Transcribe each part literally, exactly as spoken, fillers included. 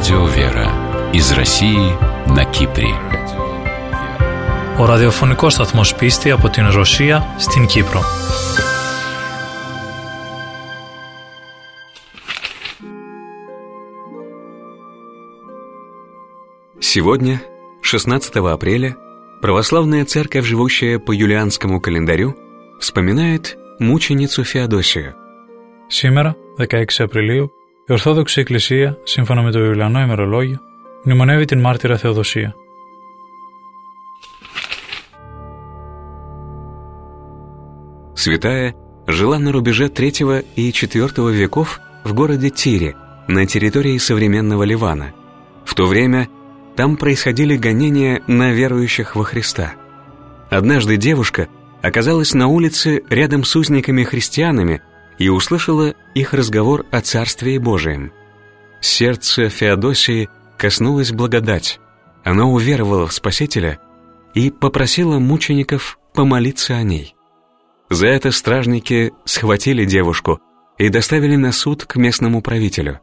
Радио Вера из России на Κύπρη. Ο ραδιοφωνικός σταθμός Πίστη από την Ρωσία στην Κύπρο. Сегодня, шестнадцатого апреля, православная церковь, живущая по юлианскому календарю, вспоминает мученицу Феодосию. Σήμερα, δεκαέξι Απριλίου, η Ορθόδοξη Εκκλησία, σύμφωνα με το Ιουλιανό ημερολόγιο, μνημονεύει την μάρτυρα Θεοδοσία. Святая жила на рубеже третьего и четвёртого веков в городе Тире, на территории современного Ливана. В то время там происходили гонения на верующих во Христа. Однажды девушка оказалась на улице рядом с узниками-христианами и услышала их разговор о Царстве Божием. Сердце Феодосии коснулась благодать. Она уверовала в Спасителя и попросила мучеников помолиться о ней. За это стражники схватили девушку и доставили на суд к местному правителю.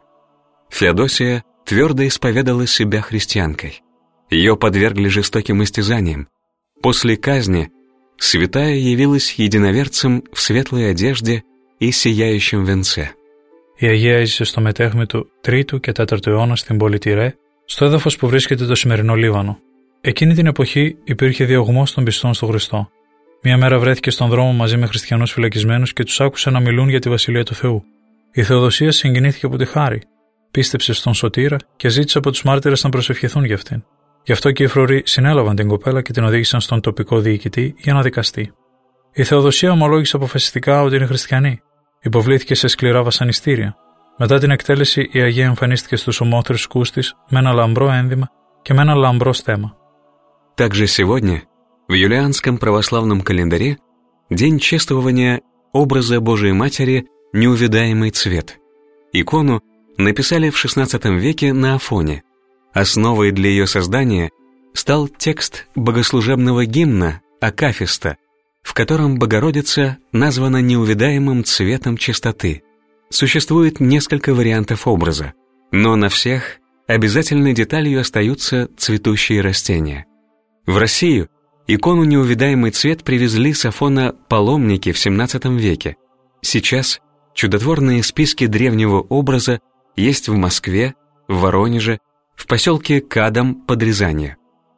Феодосия твердо исповедала себя христианкой. Ее подвергли жестоким истязаниям. После казни святая явилась единоверцем в светлой одежде и сияющем венце. Η Αγία έζησε στο μετέχμι του τρίτου και τέταρτου αιώνα στην πόλη Τιρέ, στο έδαφος που βρίσκεται το σημερινό Λίβανο. Εκείνη την εποχή υπήρχε διωγμός των πιστών στο Χριστό. Μια μέρα βρέθηκε στον δρόμο μαζί με χριστιανούς φυλακισμένους και τους άκουσε να μιλούν για τη βασιλεία του Θεού. Η Θεοδοσία συγκινήθηκε από τη χάρη. Πίστεψε στον Σωτήρα και ζήτησε από τους μάρτυρες να προσευχηθούν για αυτήν. Γι' αυτό και οι φρουροί συνέλαβαν την κοπέλα και την οδήγησαν στον τοπικό διοικητή για να δικαστεί. Η Θεοδοσία ομολόγησε αποφασιστικά ότι είναι χριστιανή. Υποβλήθηκε σε σκληρά βασανιστήρια. Μετά την εκτέλεση, η Αγία εμφανίστηκε στους ομόθρησκούς της με ένα λαμπρό ένδυμα και με ένα λαμπρό στέμμα. Также сегодня, в юлианском православном календаре, день чествования образа Божией Матери «Неувидаемый цвет». Икону написали в шестнадцатом веке на Афоне. Основой для ее создания стал текст богослужебного гимна «Акафиста», в котором Богородица названа неувидаемым цветом чистоты. Существует несколько вариантов образа, но на всех обязательной деталью остаются цветущие растения. В Россию икону «Неувидаемый цвет» привезли с Афона паломники в семнадцатом веке. Сейчас чудотворные списки древнего образа есть в Москве, в Воронеже, в поселке Кадам под Рязанью.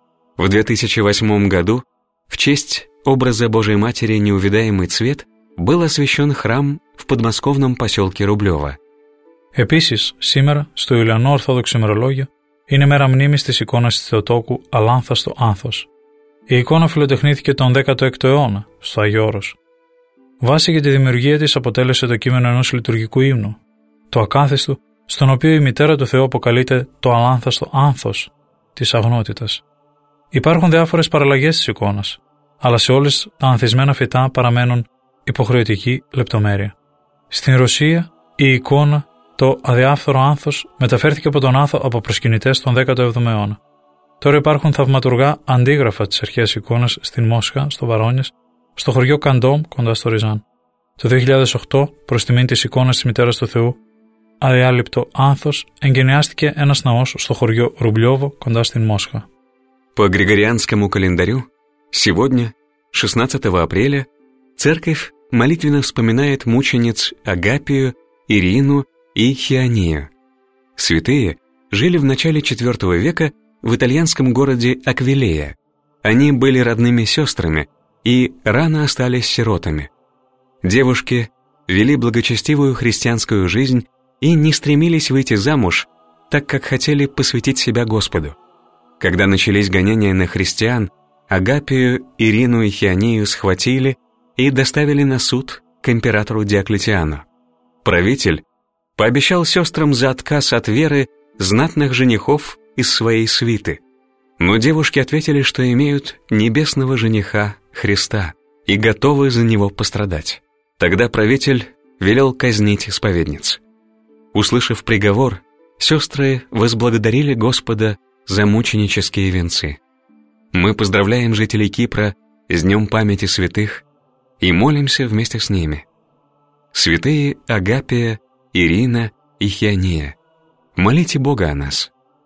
В две тысячи восьмом году в честь образа Божией Матери «Неувидаемый цвет» был освящен храм в подмосковном поселке Рублёво. Επίσης, σήμερα, στο Ιουλιανό Ορθόδοξο ημερολόγιο, είναι μέρα μνήμης της εικόνας της Θεοτόκου Αλάνθαστο Άνθος. Η εικόνα φιλοτεχνήθηκε τον δέκατο έκτο αιώνα, στο Άγιο Όρος. Βάση για τη δημιουργία της αποτέλεσε το κείμενο ενός λειτουργικού ύμνου, το Ακάθιστου, στον οποίο η μητέρα του Θεού αποκαλείται το Αλάνθαστο Άνθος της αγνότητας. Υπάρχουν διάφορες παραλλαγές της εικόνας, αλλά σε όλες τα ανθισμένα φυτά παραμένουν υποχρεωτική λεπτομέρεια. Στην Ρωσία, η εικόνα, το αδιάφθορο άνθος, μεταφέρθηκε από τον Άθο από προσκυνητές τον δέκατο έβδομο αιώνα. Τώρα υπάρχουν θαυματουργά αντίγραφα της αρχαίας εικόνας στην Μόσχα, στο Βαρόνιες, στο χωριό Καντόμ, κοντά στο Ριζάν. Το δύο χιλιάδες οκτώ, προς τιμήν της εικόνας της Μητέρας του Θεού, αδιάλειπτο άνθος, εγκαινιάστηκε ένας ναός στο χωριό Ρουμπλιόβο, κοντά στην Μόσχα. По Григорианскому календарю, сегодня, шестнадцатого апреля, церковь молитвенно вспоминает мучениц Агапию, Ирину и Хионию. Святые жили в начале четвёртого века в итальянском городе Аквилея. Они были родными сестрами и рано остались сиротами. Девушки вели благочестивую христианскую жизнь и не стремились выйти замуж, так как хотели посвятить себя Господу. Когда начались гонения на христиан, Агапию, Ирину и Хионию схватили и доставили на суд к императору Диоклетиану. Правитель пообещал сестрам за отказ от веры знатных женихов из своей свиты. Но девушки ответили, что имеют небесного жениха Христа и готовы за него пострадать. Тогда правитель велел казнить исповедниц. Услышав приговор, сестры возблагодарили Господа за мученические венцы. Мы поздравляем жителей Кипра с Днем памяти святых и молимся вместе с ними. Святые Агапия, Ирина и Хиония, молите Бога о нас.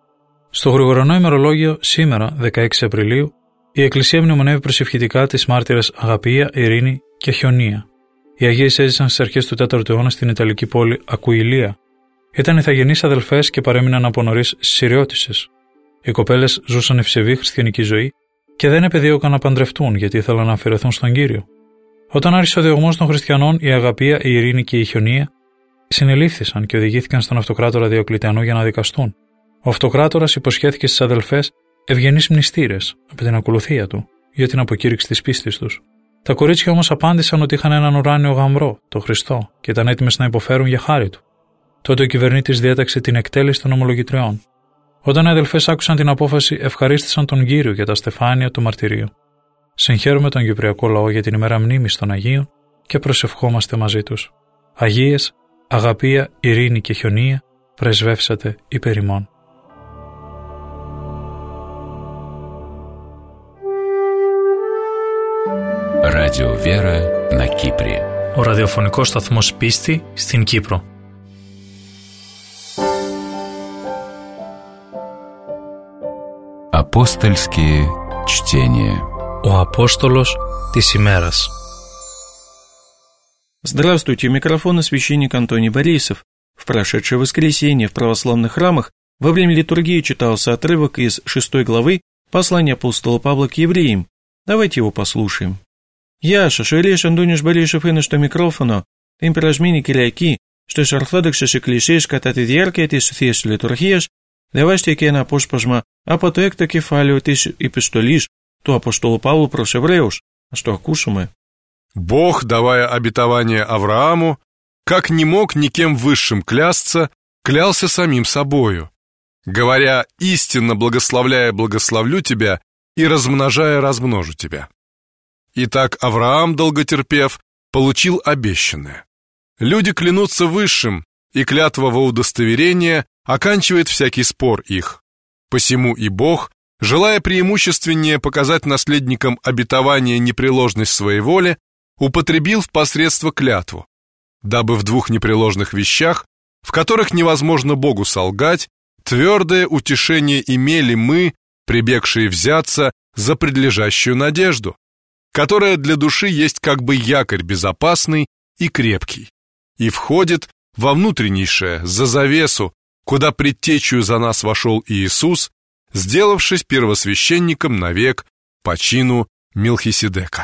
Στο Γρηγορανό ημερολόγιο σήμερα, δεκαέξι Απριλίου, η Εκκλησία μνημονεύει προσευχητικά τις μάρτυρες Αγαπία, Ειρήνη και Χιονία. Οι Αγίες έζησαν στις αρχές του τέταρτου αιώνα στην Ιταλική πόλη Ακουιλία. Ήταν ηθαγενείς αδελφές και παρέμειναν από νωρίς Συριώτισσες. Οι κοπέλες ζούσαν ευσεβή χριστιανική ζωή και δεν επεδίωκαν να παντρευτούν γιατί ήθελαν να αφαιρεθούν στον Κύριο. Όταν άρχισε ο διωγμός των χριστιανών, η Αγαπία, η Ειρήνη και η Χιονία συνελήφθησαν και οδηγήθηκαν στον αυτοκράτορα Διοκλητιανό για να δικαστούν. Ο αυτοκράτορας υποσχέθηκε στις αδελφές ευγενείς μνηστήρες από την ακολουθία του για την αποκήρυξη της πίστης τους. Τα κορίτσια όμως απάντησαν ότι είχαν έναν ουράνιο γαμβρό, το Χριστό, και ήταν έτοιμες να υποφέρουν για χάρη του. Τότε ο κυβερνήτης διέταξε την εκτέλεση των ομολογητριών. Όταν οι αδελφές άκουσαν την απόφαση, ευχαρίστησαν τον Κύριο για τα στεφάνια του μαρτυρίου. Συγχαίρουμε τον κυπριακό λαό για την ημέρα μνήμης των Αγίων και προσευχόμαστε μαζί τους. Αγίες, Αγαπία, Ειρήνη και Χιονία, πρεσβεύσατε υπέρ ημών. Радио Вера на Κύπρη. Ο ραδιοφωνικός σταθμός Πίστη στην Κύπρο. Апостольские чтения. Ο Απόστολος της ημέρας. Здравствуйте, у микрофона священник Антоний Борисов. В прошедшее воскресенье в православных храмах во время литургии читался отрывок из шестой главы послания апостола Павла к евреям. Давайте его послушаем. Яша, шереш Антоnis Борисов είναι στο μικρόφωνο, την περασμένη Κυριακή, στις Ορθόδοξες Εκκλησίες κατά τη διάρκεια της Θείας Λειτουργίας, διαβάστηκε και ένα απόσπασμα από το έκτο κεφάλαιο της επιστολής του Αποστόλου Παύλου προς Εβραίους. Ας το ακούσουμε. Бог, давая обетование Аврааму, как не мог никем высшим клясться, клялся самим собою, говоря: «Истинно благословляя благословлю тебя, и размножая размножу тебя». Итак, Авраам, долготерпев, получил обещанное. Люди клянутся высшим, и клятва во удостоверение оканчивает всякий спор их. Посему и Бог, желая преимущественнее показать наследникам обетования непреложность своей воли, употребил в посредство клятву, дабы в двух непреложных вещах, в которых невозможно Богу солгать, твердое утешение имели мы, прибегшие взяться за предлежащую надежду, которая для души есть как бы якорь безопасный и крепкий, и входит во внутреннейшее, за завесу, куда предтечью за нас вошел Иисус, сделавшись первосвященником навек по чину Μελχισεδέκα.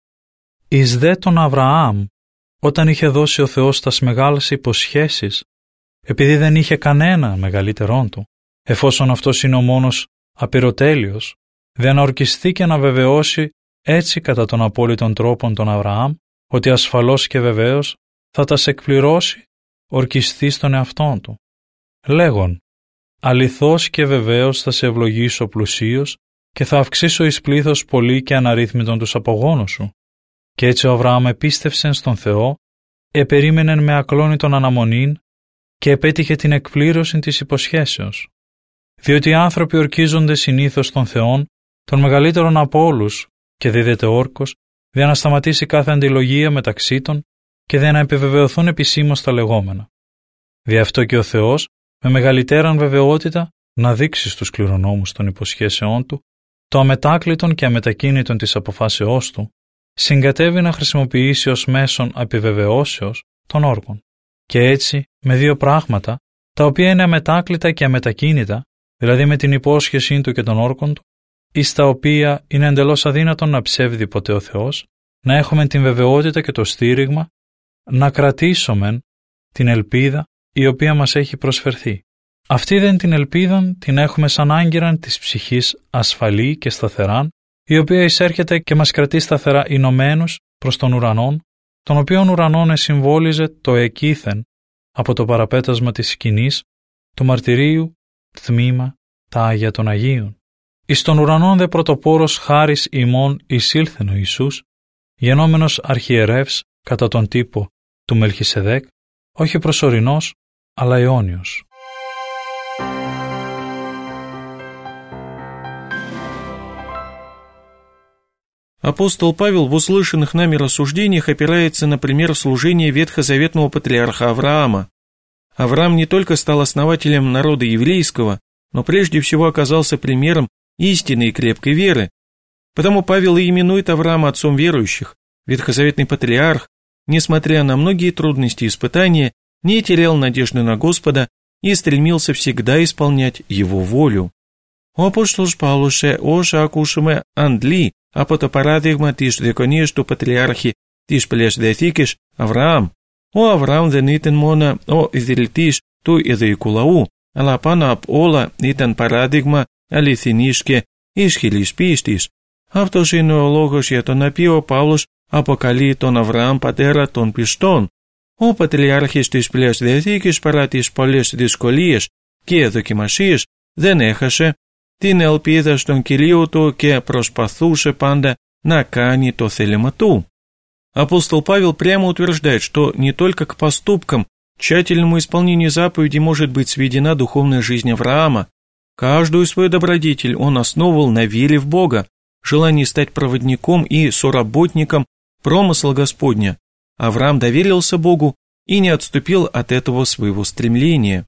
Εις δε τον Αβραάμ, όταν είχε δώσει ο Θεός τας μεγάλες υποσχέσεις, επειδή δεν είχε κανένα μεγαλύτερόν του, εφόσον αυτός είναι ο μόνος απειρωτέλειος, δεν ορκιστεί και να βεβαιώσει έτσι κατά των απόλυτων τρόπων τον Αβραάμ, ότι ασφαλώς και βεβαίως θα τας εκπληρώσει ορκιστεί στον εαυτόν του. Λέγον, αληθώς και βεβαίως θα σε ευλογήσω πλουσίως και θα αυξήσω εις πλήθος πολύ και αναρρύθμιτον τους απογόνους σου. Και έτσι ο Αβραάμ επίστευσεν στον Θεό, επερίμενεν με ακλόνητον αναμονήν και επέτυχε την εκπλήρωση της υποσχέσεως. Διότι οι άνθρωποι ορκίζονται συνήθως των Θεών, των μεγαλύτερων από όλους, και δίδεται όρκος, για να σταματήσει κάθε αντιλογία μεταξύ των και για να επιβεβαιωθούν επισήμως τα λεγόμενα. Δι' αυτό και ο Θεός, με μεγαλύτεραν βεβαιότητα, να δείξει στους κληρονόμους των υποσχέσεών του, το αμετάκλητον και αμετακίνητον της αποφάσεώς του, συγκατεύει να χρησιμοποιήσει ως μέσον επιβεβαιώσεως των όρκων. Και έτσι, με δύο πράγματα, τα οποία είναι αμετάκλητα και αμετακίνητα, δηλαδή με την υπόσχεσή του και των όρκων του, εις τα οποία είναι εντελώς αδύνατον να ψεύδει ποτέ ο Θεός, να έχουμε την βεβαιότητα και το στήριγμα, να κρατήσουμε την ελπίδα η οποία μας έχει προσφερθεί. Αυτή δεν την ελπίδα την έχουμε σαν άγκυραν της ψυχής ασφαλή και σταθεράν, η οποία εισέρχεται και μας κρατεί σταθερά ενωμένους προς τον ουρανόν, τον οποίον ουρανόν εσυμβόλιζε το εκείθεν από το παραπέτασμα της σκηνής, του μαρτυρίου, τμήμα, τα Άγια των Αγίων. Εις τον ουρανόν δε πρωτοπόρος χάρις ημών εισήλθεν ο Ιησούς, γενόμενος αρχιερεύς κατά τον τύπο του Μελχισεδέκ, όχι προσωρινός, αλλά αιώνιος. Апостол Павел в услышанных нами рассуждениях опирается на пример служения ветхозаветного патриарха Авраама. Авраам не только стал основателем народа еврейского, но прежде всего оказался примером истинной и крепкой веры. Потому Павел и именует Авраама отцом верующих. Ветхозаветный патриарх, несмотря на многие трудности и испытания, не терял надежды на Господа и стремился всегда исполнять Его волю. Апостол Павлуше оша акушеме андли, а пото парадигма тиш деконе, что патриархи тиш плеш дефикиш Авраам. О Авраам денитен мона, о изрельтиш ту изрикулау, алапана ап ола итен парадигма алисинишке ишхилиш пиштиш. Автошинеологош я то напио Павлуш апокали тон Авраам πατέρα των πιστών. Ο πατριάρχης της Παλαιάς Διαθήκης παρά τις πολλές δυσκολίες και δοκιμασίες δεν έχασε την ελπίδα στον Κυρίο του και προσπαθούσε πάντα να κάνει το θέλημα του. Апостол Павел прямо утверждает, что не только к поступкам, тщательному исполнению заповедей может быть сведена духовная жизнь Авраама. Каждую свою добродетель он основывал на вере в Бога, желании стать проводником и соработником промысла Господня. Авраам доверился Богу и не отступил от этого своего стремления.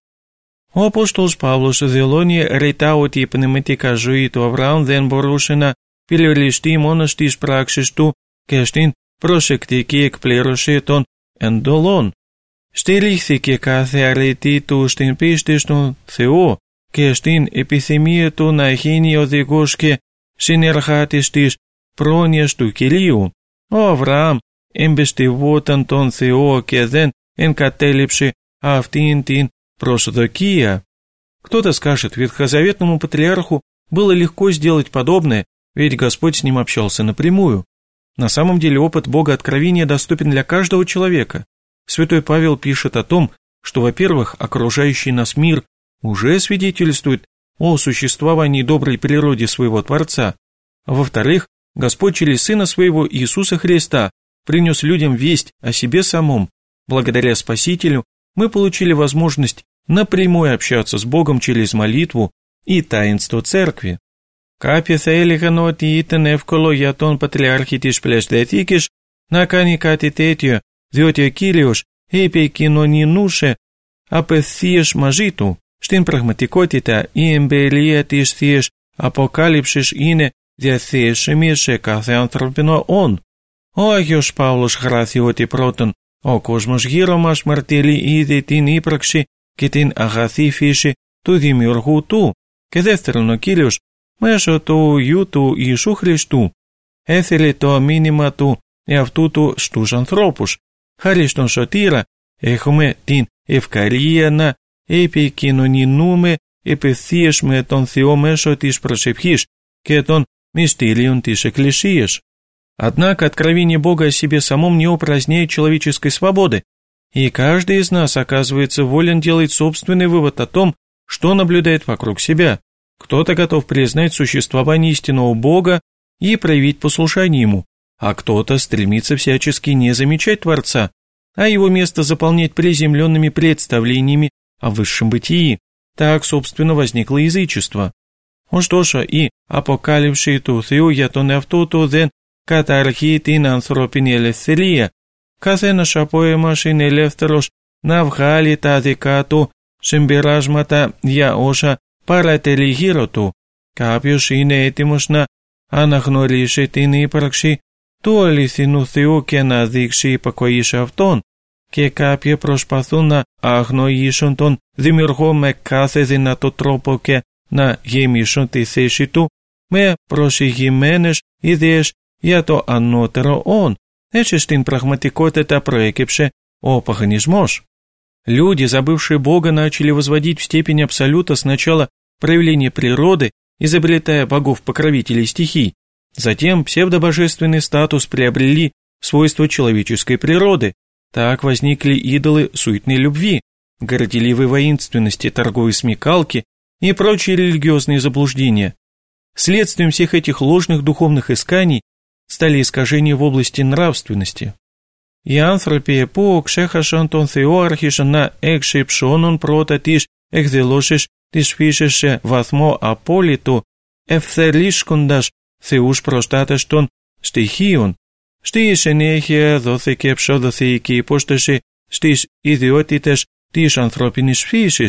Ο Απόστολος Παύλος δηλώνει ρητά ότι η πνευματικά ζωή του Αβραάμ δεν μπορούσε να περιοριστεί μόνο στις πράξεις του και στην προσεκτική εκπλήρωση των εντολών. Στηρίχθηκε κάθε αρετή του στην πίστη στον Θεό και στην επιθυμία του να γίνει οδηγός και συνεργάτης της πρόνοιας του Κυρίου. Ο Αβραάμ εμπιστευόταν τον Θεό και δεν εγκατέλειψε αυτήν την προσδοκία. Кто-то скажет, ветхозаветному патриарху было легко сделать подобное, ведь Господь с ним общался напрямую. На самом деле опыт Бога откровения доступен для каждого человека. Святой Павел пишет о том, что, во-первых, окружающий нас мир уже свидетельствует о существовании доброй природы своего Творца, а во-вторых, Господь через Сына Своего Иисуса Христа принес людям весть о себе самом. Благодаря Спасителю мы получили возможность напрямую общаться с Богом через молитву и таинство Церкви. Κάποιοι θα έλεγαν ότι ήταν εύκολο για τον Πατριάρχη της Παλαιάς Διαθήκης να κάνει κάτι τέτοιο, διότι ο Κύριος επικοινωνούσε απευθείας μαζί του. Στην πραγματικότητα, η εμπειρία της Θείας Αποκάλυψης είναι διαθέσιμη σε κάθε ανθρώπινο όν. Ο Άγιος Παύλος γράφει ότι πρώτον, ο κόσμος γύρω μας μαρτυρεί ήδη την ύπαρξη και την αγαθή φύση του Δημιουργού του, και δεύτερον, ο Κύριος μέσω του Υιού του Ιησού Χριστού έθελε το μήνυμα του εαυτού του στους ανθρώπους. Χάρη στον Σωτήρα έχουμε την ευκαιρία να επικοινωνούμε ευθείας με τον Θεό μέσω της προσευχής και των мистерием της Εκκλησίας. Однако откровение Бога о себе самом не упраздняет человеческой свободы, и каждый из нас оказывается волен делать собственный вывод о том, что наблюдает вокруг себя. Кто-то готов признать существование истинного Бога и проявить послушание Ему, а кто-то стремится всячески не замечать Творца, а его место заполнять приземленными представлениями о высшем бытии. Так, собственно, возникло язычество. Ωστόσο, η αποκάλυψη του Θεού για τον εαυτό του δεν καταργεί την ανθρώπινη ελευθερία. Καθένας από εμάς είναι ελεύθερος να βγάλει τα δικά του συμπεράσματα για όσα παρατελεί γύρω του. Κάποιος είναι έτοιμος να αναγνωρίσει την ύπαρξη του αληθινού Θεού και να δείξει υπακοή σε Αυτόν, και κάποιοι προσπαθούν να αγνοήσουν τον Δημιουργό με κάθε δυνατό τρόπο και να γεμίσουν τη θέση του με προσεγγιμένες ιδέες για το ανώτερο όν. Έτσι στην πραγματικότητα проекипше ο паганизмός. Люди, забывшие Бога, начали возводить в степень абсолюта сначала проявление природы, изобретая богов-покровителей стихий, затем псевдобожественный статус приобрели свойства человеческой природы. Так возникли идолы суетной любви, горделивой воинственности, торговой смекалки и прочие религиозные заблуждения. Следствием всех этих ложных духовных исканий стали искажения в области нравственности. Οι άνθρωποι που ξέχασαν τον Θεό άρχισαν να εξυψώνουν πρώτα τις εκδηλώσεις της φύσης σε βαθμό απόλυτο, ευθελίσκοντας θεούς προστάτες των στοιχείων. Στη συνέχεια δόθηκε ψευδοθεϊκή υπόσταση στις ιδιότητες της ανθρώπινης φύσης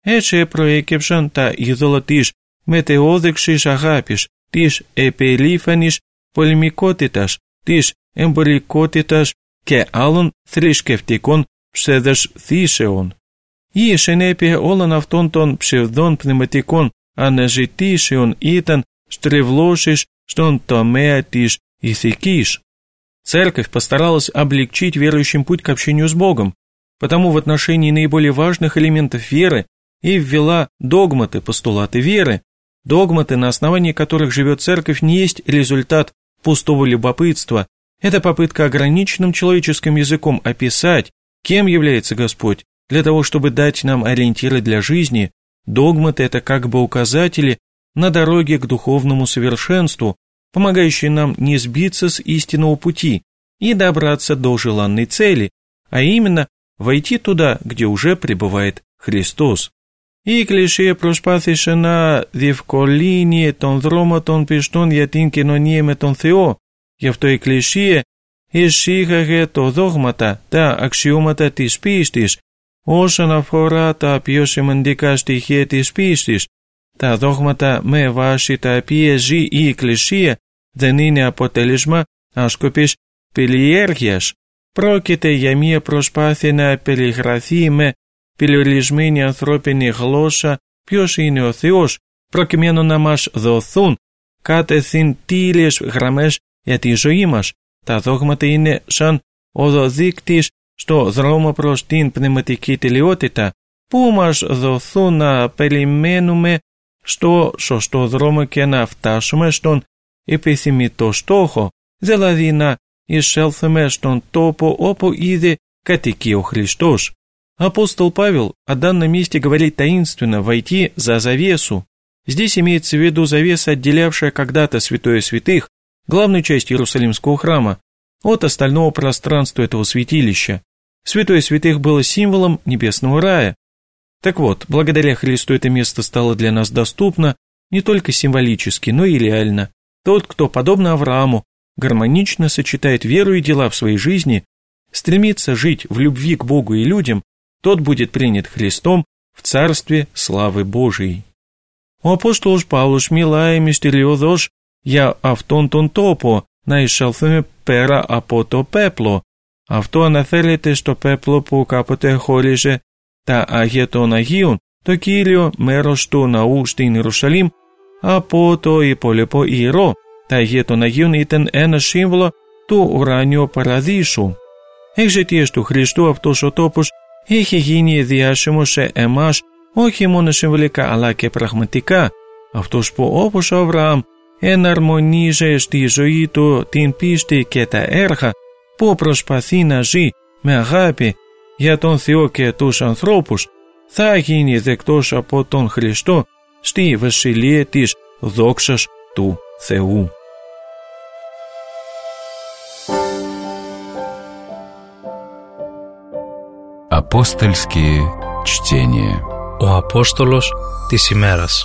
Έτσι προέκυψαν τα είδωλα της μετεόδεξης αγάπης, της επερήφανης πολεμικότητας, της εμπορικότητας και άλλων θρησκευτικών ψευδαισθήσεων. Η συνέπεια όλων αυτών των ψευδών πνευματικών αναζητήσεων ήταν στρεβλώσεις στον томея της ηθικής. Церковь постаралась облегчить верующим путь к общению с Богом, потому в отношении наиболее важных элементов веры и ввела догматы, постулаты веры. Догматы, на основании которых живет церковь, не есть результат пустого любопытства. Это попытка ограниченным человеческим языком описать, кем является Господь, для того, чтобы дать нам ориентиры для жизни. Догматы – это как бы указатели на дороге к духовному совершенству, помогающие нам не сбиться с истинного пути и добраться до желанной цели, а именно войти туда, где уже пребывает Χριστός. Η Εκκλησία προσπάθησε να διευκολύνει τον δρόμο των πιστών για την κοινωνία με τον Θεό. Γι' αυτό η Εκκλησία εισήγαγε το δόγματα, τα αξιώματα της πίστης, όσον αφορά τα πιο σημαντικά στοιχεία της πίστης. Τα δόγματα με βάση τα οποία ζει η Εκκλησία δεν είναι αποτέλεσμα άσκοπης περιέργειας. Πρόκειται για μια προσπάθεια να περιγραφεί με περιορισμένη ανθρώπινη γλώσσα ποιος είναι ο Θεός, προκειμένου να μας δοθούν κατευθυντήριες γραμμές για τη ζωή μας. Τα δόγματα είναι σαν οδοδείκτης στο δρόμο προς την πνευματική τελειότητα, που μας δοθούν να περιμένουμε στο σωστό δρόμο και να φτάσουμε στον επιθυμητό στόχο, δηλαδή να εισέλθουμε στον τόπο όπου ήδη κατοικεί ο Χριστός. Апостол Павел о данном месте говорит таинственно «войти за завесу». Здесь имеется в виду завеса, отделявшая когда-то святое святых, главную часть Иерусалимского храма, от остального пространства этого святилища. Святое святых было символом небесного рая. Так вот, благодаря Христу это место стало для нас доступно не только символически, но и реально. Тот, кто, подобно Аврааму, гармонично сочетает веру и дела в своей жизни, стремится жить в любви к Богу и людям, тот будет принят Христом в Царстве славы Божией. Ο Απόστολος Παύλος μιλάει μυστηριωδώς για αυτόν τον τόπο, να εισέλθουμε πέρα από το πέπλο. Αυτό αναφέρεται στο πέπλο που κάποτε χώριζε τα Άγια των Αγίων, το κύριο μέρος του ναού στην Ιερουσαλήμ, από το υπόλοιπο ιερό. Τα Αγία των Αγίων ήταν ένα σύμβολο του ουράνιου παραδείσου. Εξαιτίας του Χριστού αυτός ο τόπος έχει γίνει διάσημος σε εμάς όχι μόνο συμβολικά αλλά και πραγματικά. Αυτός που όπως ο Αβραάμ εναρμονίζει στη ζωή του την πίστη και τα έργα, που προσπαθεί να ζει με αγάπη για τον Θεό και τους ανθρώπους, θα γίνει δεκτός από τον Χριστό στη βασιλεία της δόξας του Θεού. Апостольские чтения. Ο Απόστολος της ημέρας.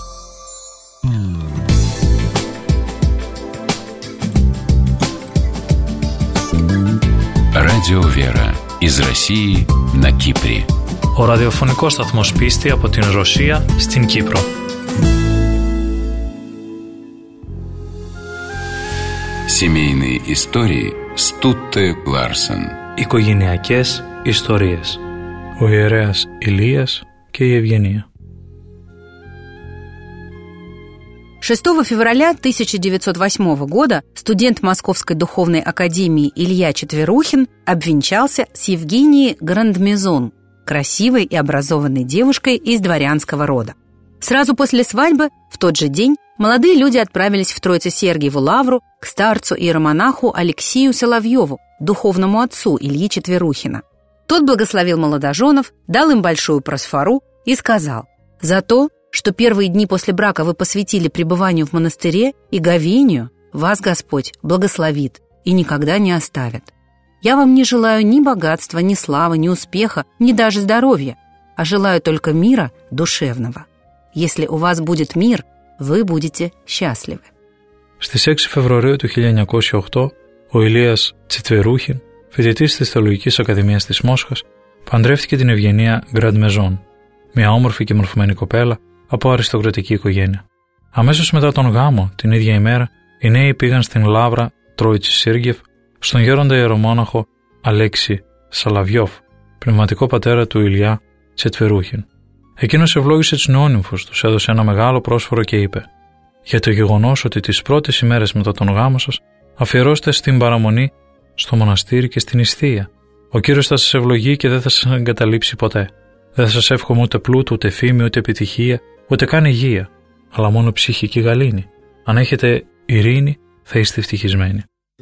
Радио Вера из России на Кипре. Ο ραδιοφωνικός σταθμός πίστη από την Ρωσία στην Κύπρο. Семейные истории с Тутте Ларсен. Οικογενειακές ιστορίες. Ο ιερέας Ηλίας και η Ευγενία. шестого февраля тысяча девятьсот восьмого года студент Московской духовной академии Илья Четверухин обвенчался с Евгенией Грандмезон, красивой и образованной девушкой из дворянского рода. Сразу после свадьбы, в тот же день, молодые люди отправились в Троице-Сергиеву лавру к старцу-иеромонаху Алексею Соловьеву, духовному отцу Ильи Четверухина. Тот благословил молодоженов, дал им большую просфору и сказал: «За то, что первые дни после брака вы посвятили пребыванию в монастыре и говению, вас Господь благословит и никогда не оставит. Я вам не желаю ни богатства, ни славы, ни успеха, ни даже здоровья, а желаю только мира душевного. Если у вас будет мир, вы будете счастливы». Στις έξι Φεβρουαρίου του χίλια εννιακόσια οκτώ, ο Ηλίας Τσετβερούχιν, φοιτητής της Θεολογικής Ακαδημίας της Μόσχας, παντρεύτηκε την Ευγενία Γκραντμεζόν, μια όμορφη και μορφωμένη κοπέλα από αριστοκρατική οικογένεια. Αμέσως μετά τον γάμο, την ίδια ημέρα, οι νέοι πήγαν στην λάβρα Τρόιτσι Σίργεφ, στον γέροντα ιερομόναχο Αλέξη Σαλαβιόφ, πνευματικό πατέρα του Ηλιά Τσετβερούχιν. Εκείνος ευλόγησε τους νεόνυμφους, τους έδωσε ένα μεγάλο πρόσφορο και είπε: «Για το γεγονός ότι τις πρώτες ημέρες μετά τον γάμο σας αφιερώστε στην παραμονή στο μοναστήρι και στην νηστεία. Ο Κύριος θα σας ευλογεί και δεν θα σας εγκαταλείψει ποτέ. Δεν θα σας εύχομαι ούτε πλούτο, ούτε φήμη, ούτε επιτυχία, ούτε καν υγεία, αλλά μόνο ψυχική γαλήνη. Αν έχετε ειρήνη, θα είστε ευτυχισμένοι».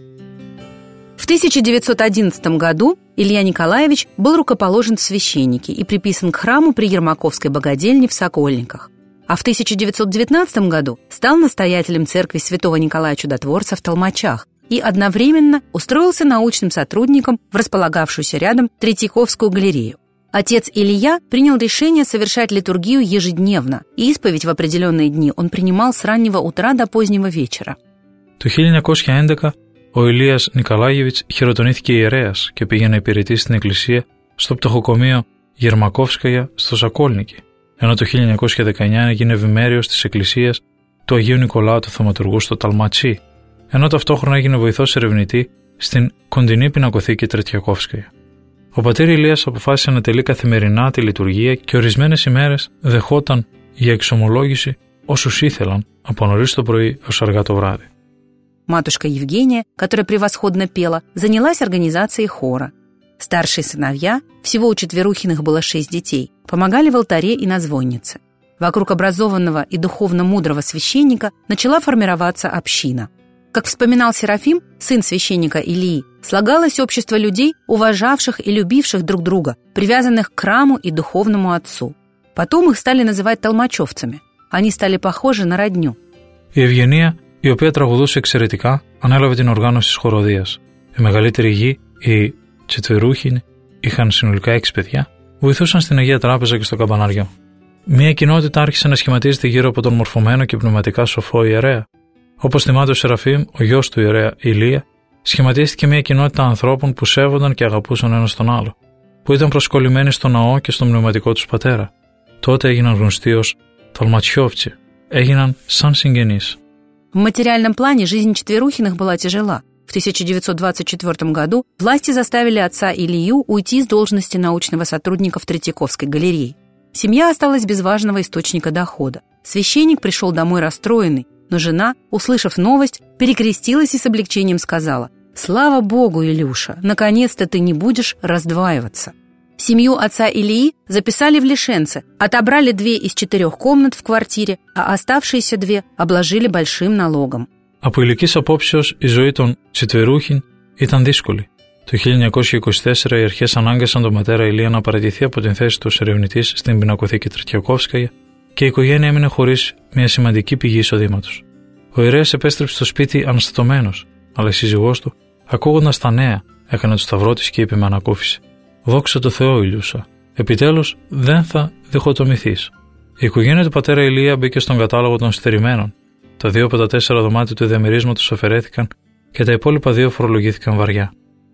В тысяча девятьсот одиннадцатом году Илья Николаевич был рукоположен в священники и приписан к храму при Ермаковской богадельне в Сокольниках. А в тысяча девятьсот девятнадцатом году стал настоятелем церкви Святого Николая Чудотворца в Толмачах и одновременно устроился научным сотрудником в располагавшуюся рядом Третьяковскую галерею. Отец Илья принял решение совершать литургию ежедневно, и исповедь в определенные дни он принимал с раннего утра до позднего вечера. Το χίλια εννιακόσια έντεκα ο Ηλίας Νικολάιεβιτς χειροτονήθηκε ιερέας και πήγε να υπηρετήσει στην εκκλησία στο πτωχοκομείο Γερμακόφσκαγια στο Σακόλνικι, ενώ το χίλια εννιακόσια δεκαεννιά έγινε ευημέριος της εκκλησίας του Αγίου Νικολάου του Θαυματουργού στο Ταλματσί, ενώ ταυτόχρονα έγινε βοηθός ερευνητή στην κοντινή πινακοθήκη Τρετιακόφσκαγια. Ο πατήρ Ηλίας αποφάσισε να τελεί καθημερινά τη λειτουργία και ορισμένες ημέρες δεχόταν για εξομολόγηση όσους ήθελαν από νωρίς το πρωί ως αργά το βράδυ. Матушка Евгения, которая превосходно пела, занялась организацией хора. Старшие сыновья, всего у Четверухиных было шесть детей, помогали в алтаре и на звоннице. Вокруг образованного и духовно мудрого священника начала формироваться община. Как вспоминал Серафим, сын священника Илии, слагалось общество людей, уважавших и любивших друг друга, привязанных к храму и духовному отцу. Потом их стали называть толмачевцами. Они стали похожи на родню. Η Ευγενία, η οποία τραγουδούσε εξαιρετικά, ανέλαβε την οργάνωση της χοροδίας. Η μεγαλύτερη γη, οι Τσετβερούχιν, είχαν συνολικά έξι παιδιά, βοηθούσαν στην Αγία Τράπεζα και στο καμπαναριό. Μια κοινότητα άρχισε να σχηματίζεται γύρω από τον μορφωμένο και πνευματικά σοφό ιερέα. Όπως θυμάται ο Σεραφείμ, ο γιος του ιερέα Ηλία, σχηματίστηκε μια κοινότητα ανθρώπων που σέβονταν και αγαπούσαν ένας τον άλλο, που ήταν προσκολλημένοι στο ναό και στον πνευματικό τους πατέρα. Τότε έγιναν γνωστοί ως Толмачевцы, έγιναν σαν συγγενείς. В материальном плане жизнь Четверухиных была тяжела. В тысяча девятьсот двадцать четвёртом году власти заставили отца Илью уйти с должности научного сотрудника в Третьяковской галерее. Семья осталась без важного источника дохода. Священник пришел домой расстроенный, но жена, услышав новость, перекрестилась и с облегчением сказала: «Слава Богу, Илюша, наконец-то ты не будешь раздваиваться». Семью отца Ильи записали в Лишенце, отобрали две из четырех комнат в квартире, а оставшиеся две обложили большим налогом. Από ηλικής απόψεως, η ζωή των Τσετβερούχιν ήταν δύσκολη. Το χίλια εννιακόσια είκοσι τέσσερα οι αρχές ανάγκασαν τον πατέρα Ηλία να παραιτηθεί από την θέση του ως ερευνητής στην πινακοθήκη Τρετιακόφσκαγια και η οικογένεια έμεινε χωρίς μια σημαντική πηγή εισοδήματος. Ο ιερέας επέστρεψε στο σπίτι αναστατωμένος, αλλά η σύζυγός του, ακούγοντας τα νέα, έκανε το σταυρό της και είπε με ανακούφιση: «Δόξα τω Θεώ, Ηλιούσα, επιτέλους δεν θα διχοτομηθείς». Η οικογένεια του πατέρα Ηλία μπήκε στον κατάλογο των στερημένων. Τα δύο από τα τέσσερα δωμάτια του διαμερίσματος αφαιρέθηκαν και τα υπόλοιπα δύο φορολογήθηκαν βαριά.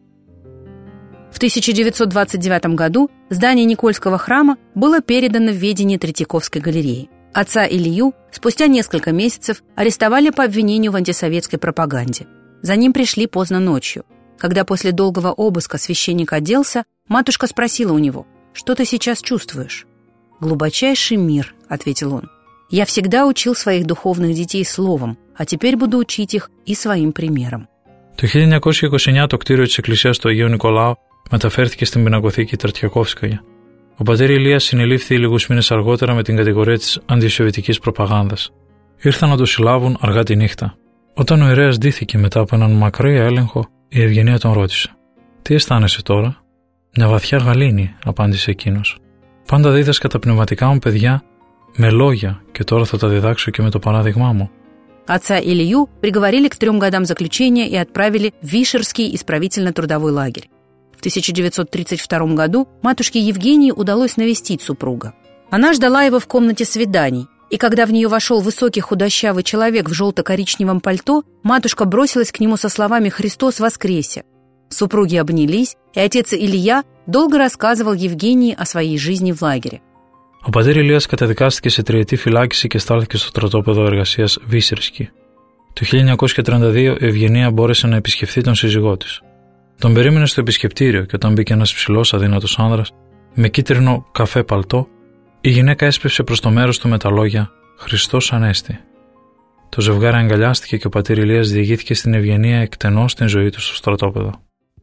В тысяча девятьсот двадцать девятом году здание Никольского храма было передано в ведение Третьяковской галереи. Отца Илью спустя несколько месяцев арестовали по обвинению в антисоветской пропаганде. За ним пришли поздно ночью. Когда после долгого обыска священник оделся, матушка спросила у него: «Что ты сейчас чувствуешь?» «Глубочайший мир», — ответил он. «Я всегда учил своих духовных детей словом, а теперь буду учить их и своим примером». Το χίλια εννιακόσια είκοσι εννιά το κτίριο της εκκλησίας του Αγίου Νικολάου μεταφέρθηκε στην πινακοθήκη Τρετιακόφσκαγια. Ο πατήρ Ηλίας συνελήφθη λίγους μήνες αργότερα με την κατηγορία της αντισοβιετικής προπαγάνδας. Ήρθαν να το συλλάβουν αργά τη νύχτα. Όταν ο ιερέας ντύθηκε μετά από έναν μακρύ έλεγχο, η Ευγενία τον ρώτησε: «Τι αισθάνεσαι τώρα?» «Μια βαθιά γαλήνη», απάντησε εκείνος. «Πάντα δίδασκα τα πνευματικά μου παιδιά με λόγια και τώρα θα τα διδάξω και με το παράδειγμά μου». Отца Илью приговорили к трем годам заключения и отправили в Вишерский исправительно-трудовой лагерь. В тысяча девятьсот тридцать втором году матушке Евгении удалось навестить супруга. Она ждала его в комнате свиданий, и когда в нее вошел высокий худощавый человек в желто-коричневом пальто, матушка бросилась к нему со словами «Христос воскресе!». Супруги обнялись, и отец Илья долго рассказывал Евгении о своей жизни в лагере. Ο πατήρ Ηλίας καταδικάστηκε σε τριετή φυλάκιση και στάλθηκε στο στρατόπεδο εργασίας Βίσερσκι. Το χίλια εννιακόσια τριάντα δύο η Ευγενία μπόρεσε να επισκεφθεί τον σύζυγό της. Τον περίμενε στο επισκεπτήριο και όταν μπήκε ένας ψηλός αδύνατος άνδρας με κίτρινο καφέ παλτό, η γυναίκα έσπευσε προς το μέρος του με τα λόγια «Χριστός Ανέστη». Το ζευγάρι αγκαλιάστηκε και ο πατήρ Ηλίας διηγήθηκε στην Ευγενία εκτενώς την ζωή του στο στρατόπεδο.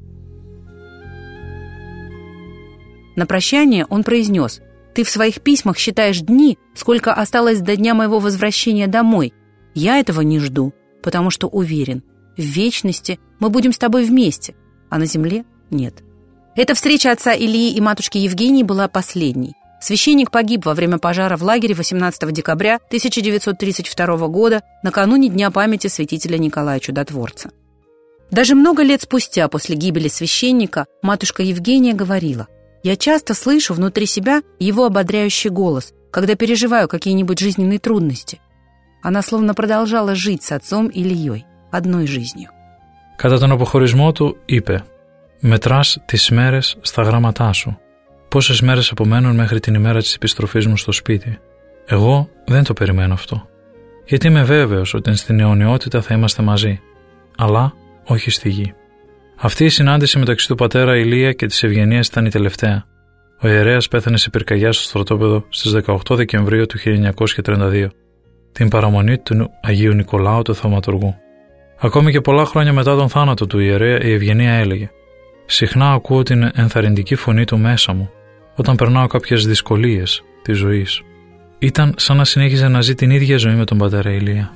На прощание он произнес: «Ты в своих письмах считаешь дни, сколько осталось до дня моего возвращения домой. Я этого не жду, потому что уверен, в вечности мы будем с тобой вместе, а на земле нет». Эта встреча отца Ильи и матушки Евгении была последней. Священник погиб во время пожара в лагере восемнадцатого декабря тысяча девятьсот тридцать второго года, накануне Дня памяти святителя Николая Чудотворца. Даже много лет спустя после гибели священника матушка Евгения говорила: «Я часто слышу внутри себя его ободряющий голос, когда переживаю какие-нибудь жизненные трудности». Она словно продолжала жить с отцом Ильей, одной жизнью. Κατά τον αποχωρισμό του είπε «Μετράς τις μέρες στα γράμματά σου. Πόσες μέρες απομένουν μέχρι την ημέρα της επιστροφής μου στο σπίτι. Εγώ δεν το περιμένω αυτό. Γιατί είμαι βέβαιος ότι στην αιωνιότητα θα είμαστε μαζί, αλλά όχι στη γη». Αυτή η συνάντηση μεταξύ του πατέρα Ηλία και της Ευγενίας ήταν η τελευταία. Ο ιερέας πέθανε σε πυρκαγιά στο στρατόπεδο στις δεκαοκτώ Δεκεμβρίου του χίλια εννιακόσια τριάντα δύο, την παραμονή του Αγίου Νικολάου του Θαυματουργού. Ακόμη και πολλά χρόνια μετά τον θάνατο του ιερέα, η Ευγενία έλεγε: «Συχνά ακούω την ενθαρρυντική φωνή του μέσα μου, όταν περνάω κάποιες δυσκολίες της ζωής». Ήταν σαν να συνέχιζε να ζει την ίδια ζωή με τον πατέρα Ηλία.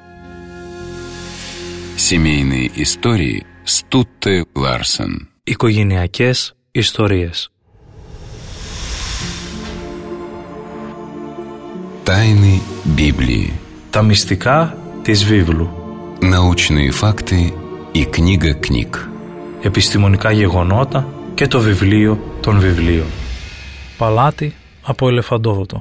Семейные истории с Тутте Ларсен. Οικογενειακές ιστορίες. Тайны Библии. Τα μυστικά της βίβλου. Научные факты и книга книг. Επιστημονικά γεγονότα και το βιβλίο των βιβλίων. Παλάτι από ελεφαντόδοτο.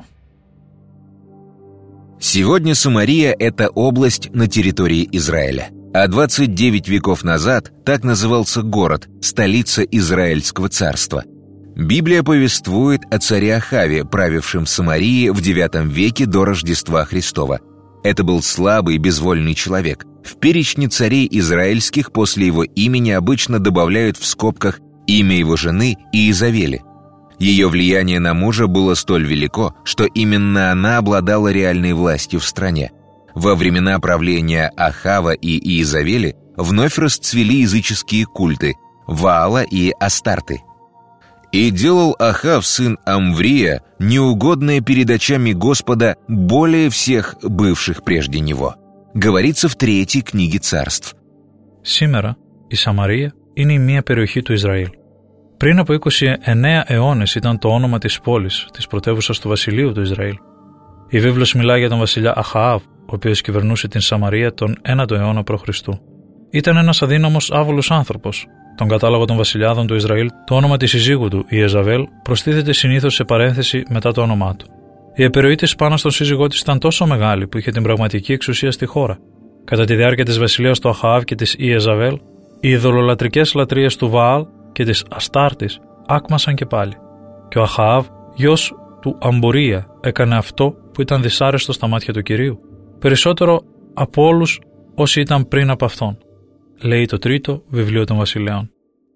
Сегодня Самария – это область на территории Израиля. А двадцать девять веков назад так назывался город, столица Израильского царства. Библия повествует о царе Ахаве, правившем в Самарии в девятом веке до Рождества Христова. Это был слабый, безвольный человек. В перечне царей израильских после его имени обычно добавляют в скобках имя его жены Иезавели. Ее влияние на мужа было столь велико, что именно она обладала реальной властью в стране. Во времена правления Ахава и Иезавели вновь расцвели языческие культы Ваала и Астарты. «И делал Ахав, сын Амврия, неугодное перед очами Господа более всех бывших прежде него», говорится в третьей книге царств. Σήμερα η Σαμαρία είναι η μία περιοχή του Ισραήλ. Πριν από είκοσι εννέα αιώνες ήταν το όνομα της πόλης, της πρωτεύουσας του βασιλείου του Ισραήλ. Η βίβλος μιλάει για τον βασιλιά Αχαάβ, ο οποίος κυβερνούσε την Σαμαρία τον ένατο αιώνα προ Χριστού. Ήταν ένας αδύναμος άβολος άνθρωπος. Τον κατάλογο των βασιλιάδων του Ισραήλ, το όνομα της συζύγου του, η Ιεζαβέλ, προστίθεται συνήθως σε παρένθεση μετά το όνομά του. Η επιρροή της πάνω στον σύζυγό της ήταν τόσο μεγάλη που είχε την πραγματική εξουσία στη χώρα. Κατά τη διάρκεια της βασιλείας του Αχαάβ και της Ιεζαβέλ, οι ειδωλολατρικές λατρείες του Βαάλ και της Αστάρτης άκμασαν και πάλι. Και ο Αχαάβ, γιος του Αμπορία, έκανε αυτό που ήταν δυσάρεστο στα μάτια του Κυρίου, περισσότερο από όλους όσοι ήταν πριν από αυτόν. Λέει το τρίτο βιβλίο των βασιλέων.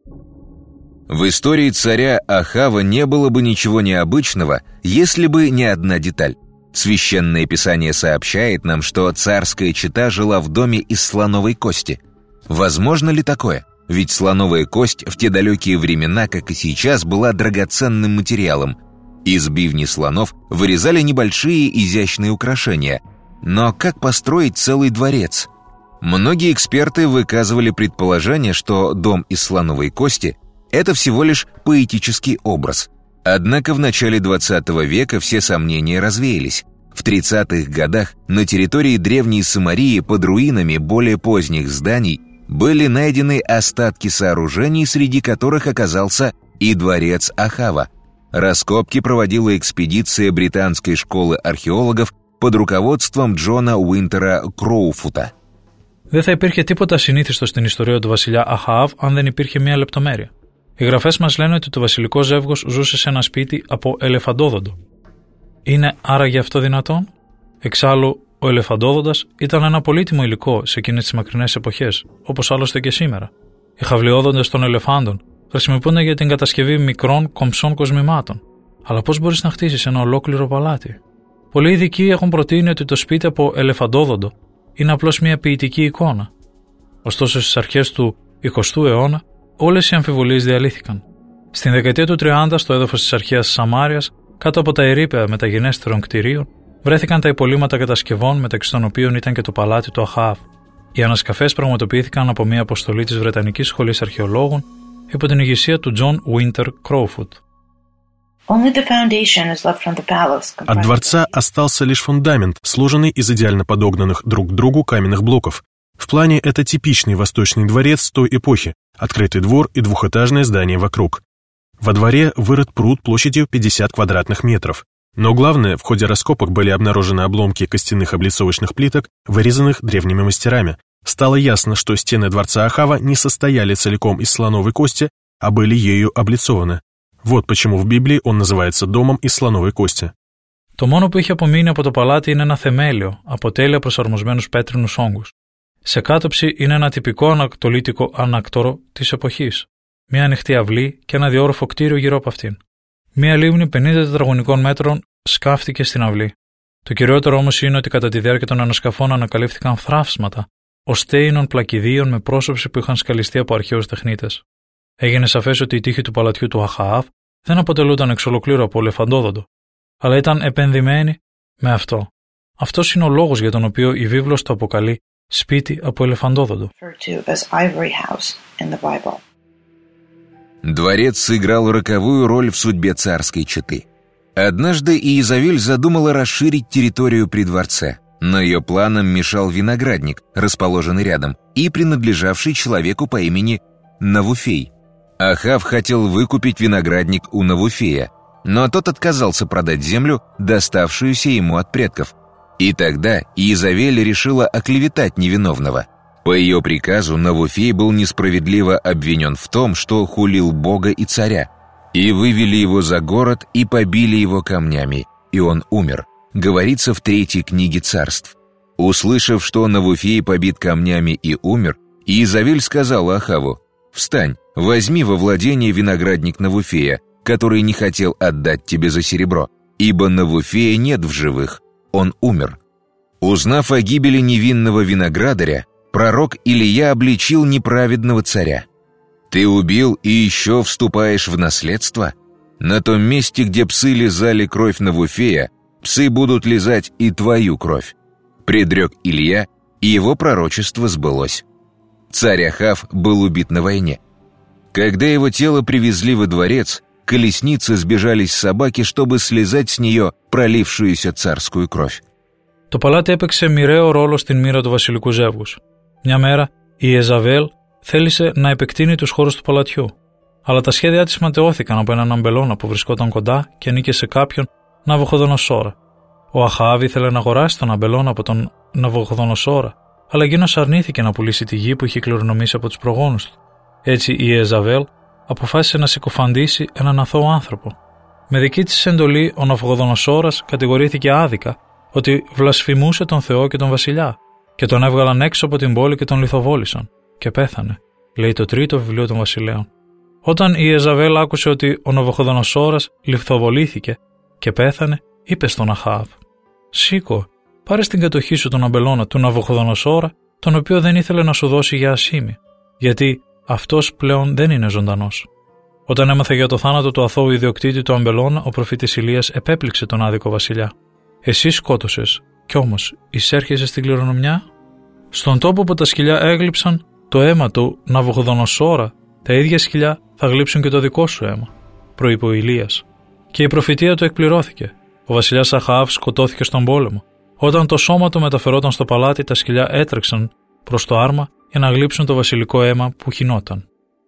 В истории царя Ахава не было бы ничего необычного, если бы не одна деталь. Священное Писание сообщает нам, что царская чета жила в доме из слоновой кости. Возможно ли такое? Ведь слоновая кость в те далекие времена, как и сейчас, была драгоценным материалом. Из бивней слонов вырезали небольшие изящные украшения. Но как построить целый дворец? Многие эксперты выказывали предположение, что дом из слоновой кости – это всего лишь поэтический образ. Однако в начале двадцатого века все сомнения развеялись. В тридцатых годах на территории древней Самарии под руинами более поздних зданий были найдены остатки сооружений, среди которых оказался и дворец Ахава. Раскопки проводила экспедиция британской школы археологов под руководством Джона Уинтера Кроуфута. Δεν θα υπήρχε τίποτα συνήθιστο στην ιστορία του βασιλιά Αχαάβ αν δεν υπήρχε μία λεπτομέρεια. Οι γραφές μας λένε ότι το βασιλικό ζεύγος ζούσε σε ένα σπίτι από ελεφαντόδοντο. Είναι άραγε αυτό δυνατόν? Εξάλλου, ο ελεφαντόδοντας ήταν ένα πολύτιμο υλικό σε εκείνες τις μακρινές εποχές, όπως άλλωστε και σήμερα. Οι χαυλιόδοντες των ελεφάντων χρησιμοποιούνται για την κατασκευή μικρών κομψών κοσμημάτων. Αλλά πώς μπορείς να χτίσεις ένα ολόκληρο παλάτι? Πολλοί ειδικοί έχουν προτείνει ότι το σπίτι από ελεφαντόδοντο είναι απλώς μια ποιητική εικόνα. Ωστόσο, στις αρχές του εικοστού αιώνα, όλες οι αμφιβολίες διαλύθηκαν. Στην δεκαετία του τριάντα, στο έδαφος της αρχαίας Σαμάριας, κάτω από τα ερείπια μεταγενέστερων κτηρίων, βρέθηκαν τα υπολείμματα κατασκευών, μεταξύ των οποίων ήταν και το παλάτι του Αχάβ. Οι ανασκαφές πραγματοποιήθηκαν από μια αποστολή της Βρετανικής Σχολής Αρχαιολόγων υπό την ηγεσία του Τζον Winter Crowfoot. От дворца остался лишь фундамент, сложенный из идеально подогнанных друг к другу каменных блоков. В плане это типичный восточный дворец той эпохи, открытый двор и двухэтажное здание вокруг. Во дворе вырыт пруд площадью пятьдесят квадратных метров. Но главное, в ходе раскопок были обнаружены обломки костяных облицовочных плиток, вырезанных древними мастерами. Стало ясно, что стены дворца Ахава не состояли целиком из слоновой кости, а были ею облицованы. Вот почему в Библии он называется домом из слоновой кости. Το μόνο που είχε απομείνει από το παλάτι είναι ένα θεμέλιο από τέλεια προσαρμοσμένους πέτρινους όγκους. Σε κάτωψη είναι ένα τυπικό ανακτολίτικο ανακτόρο της εποχής. Μια ανοιχτή αυλή και ένα διόροφο κτίριο γύρω από αυτήν. Μια λίμνη πενήντα τετραγωνικών μέτρων σκάφτηκε στην αυλή. Το κυριότερο όμως είναι ότι κατά τη διάρκεια των ανασκαφών ανακαλύφθηκαν θράψματα οστέινων πλακιδίων με πρόσωψη που είχαν σκαλιστεί από αρχαίους τεχνίτες. Έγινε σαφές ότι η τύχη του παλατιού του Αχαάβ δεν αποτελούταν εξ ολοκλήρου από ελεφαντόδοντο, αλλά ήταν επενδυμένη με αυτό. Αυτός είναι ο λόγος για τον οποίο η βίβλος το αποκαλεί σπίτι από ελεφαντόδοντο. Дворец сыграл роковую роль в судьбе царской четы. Однажды Иезавель задумала расширить территорию при дворце, но ее планам мешал виноградник, расположенный рядом, и принадлежавший человеку по имени Навуфей. Ахав хотел выкупить виноградник у Навуфея, но тот отказался продать землю, доставшуюся ему от предков. И тогда Иезавель решила оклеветать невиновного. По ее приказу Навуфей был несправедливо обвинен в том, что хулил Бога и царя, и вывели его за город и побили его камнями, и он умер, говорится в третьей книге царств. Услышав, что Навуфей побит камнями и умер, Иезавель сказала Ахаву: «Встань, возьми во владение виноградник Навуфея, который не хотел отдать тебе за серебро, ибо Навуфея нет в живых, он умер». Узнав о гибели невинного виноградаря, пророк Илия обличил неправедного царя. «Ты убил и еще вступаешь в наследство? На том месте, где псы лизали кровь Навуфея, псы будут лизать и твою кровь», предрек Илья, и его пророчество сбылось. Царь Ахав был убит на войне. Когда его тело привезли во дворец, колесницы сбежались собаки, чтобы слезать с нее пролившуюся царскую кровь. Το παλάτι έπαιξε μοιραίο ρόλο στην μοίρα του βασιλικού ζεύγους. Μια μέρα η Ιεζαβέλ θέλησε να επεκτείνει τους χώρους του παλατιού, αλλά τα σχέδιά της ματαιώθηκαν από έναν αμπελώνα που βρισκόταν κοντά και ανήκε σε κάποιον Ναβουχοδονοσόρα. Ο Αχάβ ήθελε να αγοράσει τον αμπελώνα από τον Ναβουχοδονοσόρα, αλλά εκείνος αρνήθηκε να πουλήσει τη γη που είχε κληρονομήσει από τους προγόνους του. Έτσι η Ιεζαβέλ αποφάσισε να συκοφαντήσει έναν αθώο άνθρωπο. Με δική της εντολή, ο Ναβουχοδονοσόρας κατηγορήθηκε άδικα ότι βλασφημούσε τον Θεό και τον βασιλιά, και τον έβγαλαν έξω από την πόλη και τον λιθοβόλησαν. Και πέθανε, λέει το τρίτο βιβλίο των βασιλέων. Όταν η Ιεζαβέλ άκουσε ότι ο Ναβουχοδονοσόρας λιθοβολήθηκε και πέθανε, είπε στον Αχάβ: «Σήκω, πάρε στην κατοχή σου τον αμπελώνα του Ναβουχοδονοσόρα, τον οποίο δεν ήθελε να σου δώσει για ασήμι, γιατί αυτός πλέον δεν είναι ζωντανός». Όταν έμαθε για το θάνατο του αθώου ιδιοκτήτη του αμπελώνα, ο προφήτης Ηλίας επέπληξε τον άδικο βασιλιά. «Εσύ σκότωσες, κι όμως εισέρχεσαι στην κληρονομιά?» Στον τόπο που τα σκυλιά έγλειψαν το αίμα του Ναβουχοδονοσόρα, τα ίδια σκυλιά θα γλύψουν και το δικό σου αίμα, προείπε ο Ηλίας. Και η προφητεία του εκπληρώθηκε. Ο βασιλιάς Αχαάβ σκοτώθηκε στον πόλεμο. Όταν το σώμα του μεταφερόταν στο παλάτι, τα σκυλιά έτρεξαν προς το άρμα για να γλύψουν το βασιλικό αίμα που χυνόταν.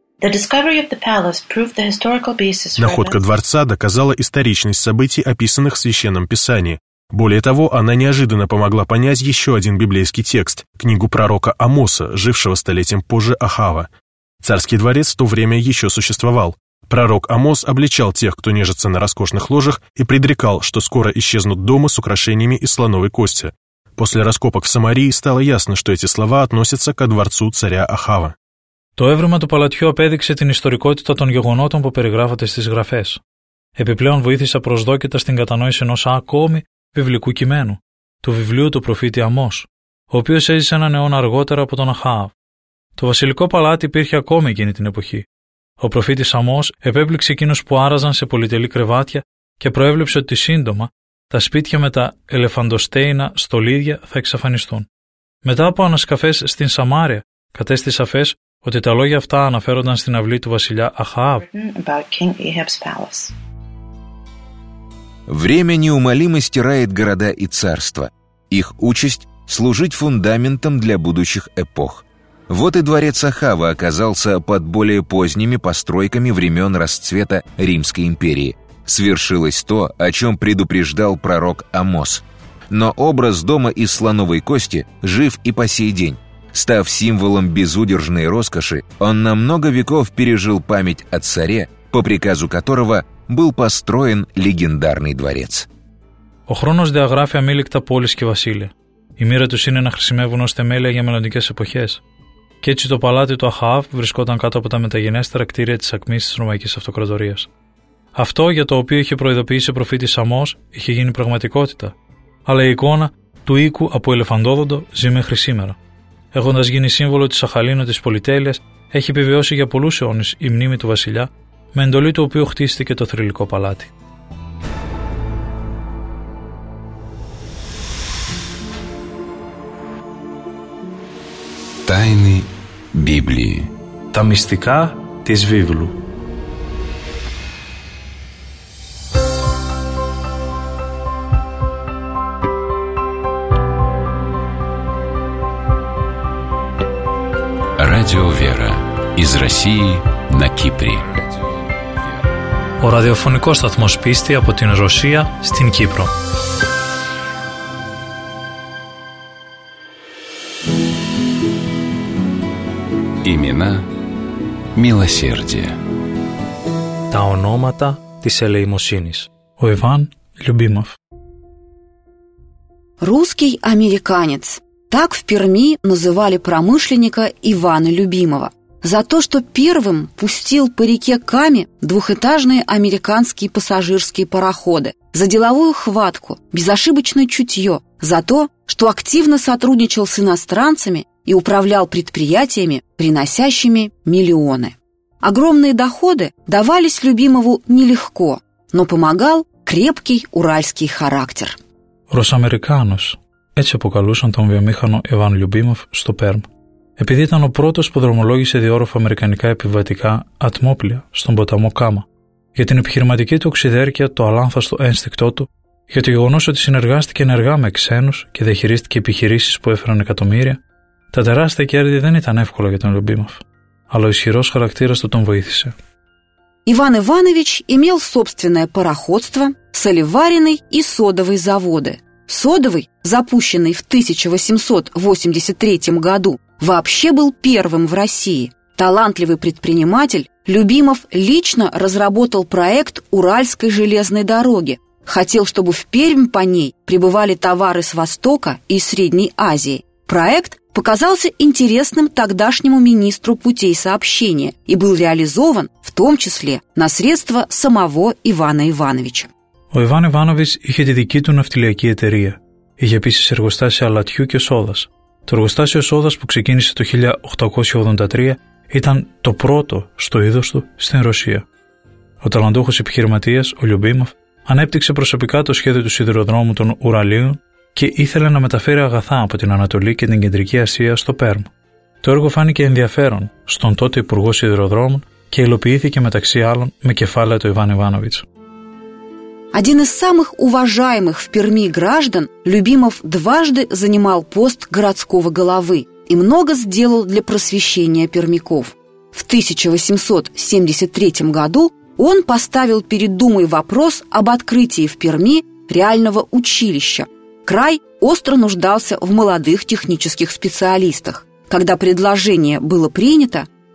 Находка дворца доказала историчность событий, описанных в Священном Писании. Более того, она неожиданно помогла понять еще один библейский текст, книгу пророка Амоса, жившего столетием позже Ахава. Царский дворец в то время еще существовал. Пророк Амос обличал тех, кто нежится на роскошных ложах, и предрекал, что скоро исчезнут дома с украшениями из слоновой кости. После раскопок в Самарии стало ясно, что эти слова относятся ко дворцу царя Ахава. Το έβρεμα του παλατιού απέδειξε την ιστορικότητα των γεγονότων που περιγράφονται στις γραφές. Επιπλέον βοήθησε απροσδόκητα στην κατανόηση ενός ακόμη βιβλικού κειμένου, του βιβλίου του προφήτη Αμώς, ο οποίος έζησε έναν αιώνα αργότερα από τον Αχάβ. Το βασιλικό παλάτι υπήρχε ακόμη εκείνη την εποχή. Ο προφήτης Αμώς επέπληξε εκείνους που άραζαν σε πολυτελή κρεβάτια και προέβλεψε ότι σύντομα τα σπίτια με τα ελεφαντοστέινα στολίδια θα εξαφανιστούν. Μετά από ανασκαφές στην Σαμάρια, κατέστη σαφές ότι τα λόγια αυτά αναφέρονταν στην αυλή του βασιλιά Αχάβ. Время неумолимо стирает города и царства. Их участь – служить фундаментом для будущих эпох. Вот и дворец Ахава оказался под более поздними постройками времен расцвета Римской империи. Свершилось то, о чем предупреждал пророк Амос. Но образ дома из слоновой кости жив и по сей день. Став символом безудержной роскоши, он на много веков пережил память о царе, по приказу которого был построен легендарный дворец. Ο χρόνος διαγράφει αμήλικτα πόλεις και βασίλεια. Η μοίρα τους είναι να χρησιμεύουν ως θεμέλια για μελλοντικές εποχές. Και έτσι το παλάτι του Αχάβ βρισκόταν κάτω από τα μεταγενέστερα κτίρια της ακμής της Ρωμαϊκής Αυτοκρατορίας. Αυτό για το οποίο είχε προειδοποιήσει ο προφήτης Αμώς είχε γίνει πραγματικότητα, αλλά η εικόνα του οίκου από ελεφαντόδοντο ζει μέχρι σήμερα. Έχοντας γίνει σύμβολο της αχαλήνωτης πολυτέλειας, έχει επιβιώσει για πολλούς αιώνες η μνήμη του βασιλιά, με εντολή του οποίου χτίστηκε το θρυλικό παλάτι. Τάινη Біблії. Τα μυστικά της βίβλου. Радио Вера. Из России на Кипре. Ο ραδιοφωνικός σταθμός πίστη από την Ρωσία στην Κύπρο. Имена милосердия. Τα ονόματα της ελεημοσύνης. Ο Иван Любимов. Русский американец. Так в Перми называли промышленника Ивана Любимова за то, что первым пустил по реке Каме двухэтажные американские пассажирские пароходы, за деловую хватку, безошибочное чутье, за то, что активно сотрудничал с иностранцами и управлял предприятиями, приносящими миллионы. Огромные доходы давались Любимову нелегко, но помогал крепкий уральский характер. Ρωσαμερικάνος, έτσι αποκαλούσαν τον βιομήχανο Ιβάν Λιουμπίμοφ στο Πέρμ, επειδή ήταν ο πρώτος που δρομολόγησε διόρροφα αμερικανικά επιβατικά ατμόπλια στον ποταμό Κάμα, για την επιχειρηματική του οξυδέρκεια, το αλάνθαστο ένστικτό του, για το γεγονός ότι συνεργάστηκε ενεργά με ξένους και διαχειρίστηκε επιχειρήσεις που έφεραν εκατομμύρια. Τα τεράστια κέρδη δεν ήταν εύκολα για τον Любимов, αλλά ο ισχυρός χαρακτήρας του τον βοήθησε. Иван Иванович имел собственное пароходство, солеваренный и содовый заводы. Содовый, запущенный в тысяча восемьсот восемьдесят третьем году, вообще был первым в России. Талантливый предприниматель, Любимов лично разработал проект Уральской железной дороги. Хотел, чтобы в Пермь по ней прибывали товары с Востока и Средней Азии. Проект показался интересным тогдашнему министру путей сообщения и был реализован в том числе на средства самого Ивана Ивановича. Ο Ιβάν Ιβάνοβιτς είχε τη δική του ναυτιλιακή εταιρεία. Είχε επίσης εργοστάσια αλατιού και σόδας. Το εργοστάσιο σόδας που ξεκίνησε το χίλια οκτακόσια ογδόντα τρία ήταν το πρώτο στο είδος του στην Ρωσία. Ο ταλαντούχος επιχειρηματίας, ο Λιουμπίμοφ, ανέπτυξε προσωπικά το σχέδιο του σιδηροδρόμου των Ουραλίων και ήθελε να μεταφέρει αγαθά από την Ανατολή και την Κεντρική Ασία στο Πέρμ. Το έργο φάνηκε ενδιαφέρον στον τότε Υπουργό Σιδηροδρόμων και υλοποιήθηκε μεταξύ άλλων με κεφάλαια του Ιβάν Ιβάνοβιτς. Один из самых уважаемых в Перми граждан, Любимов дважды занимал пост городского головы и много сделал для просвещения пермяков. В тысяча восемьсот семьдесят третьем году он поставил перед Думой вопрос об открытии в Перми реального училища. Край остро нуждался в молодых технических специалистах. Когда предложение было принято,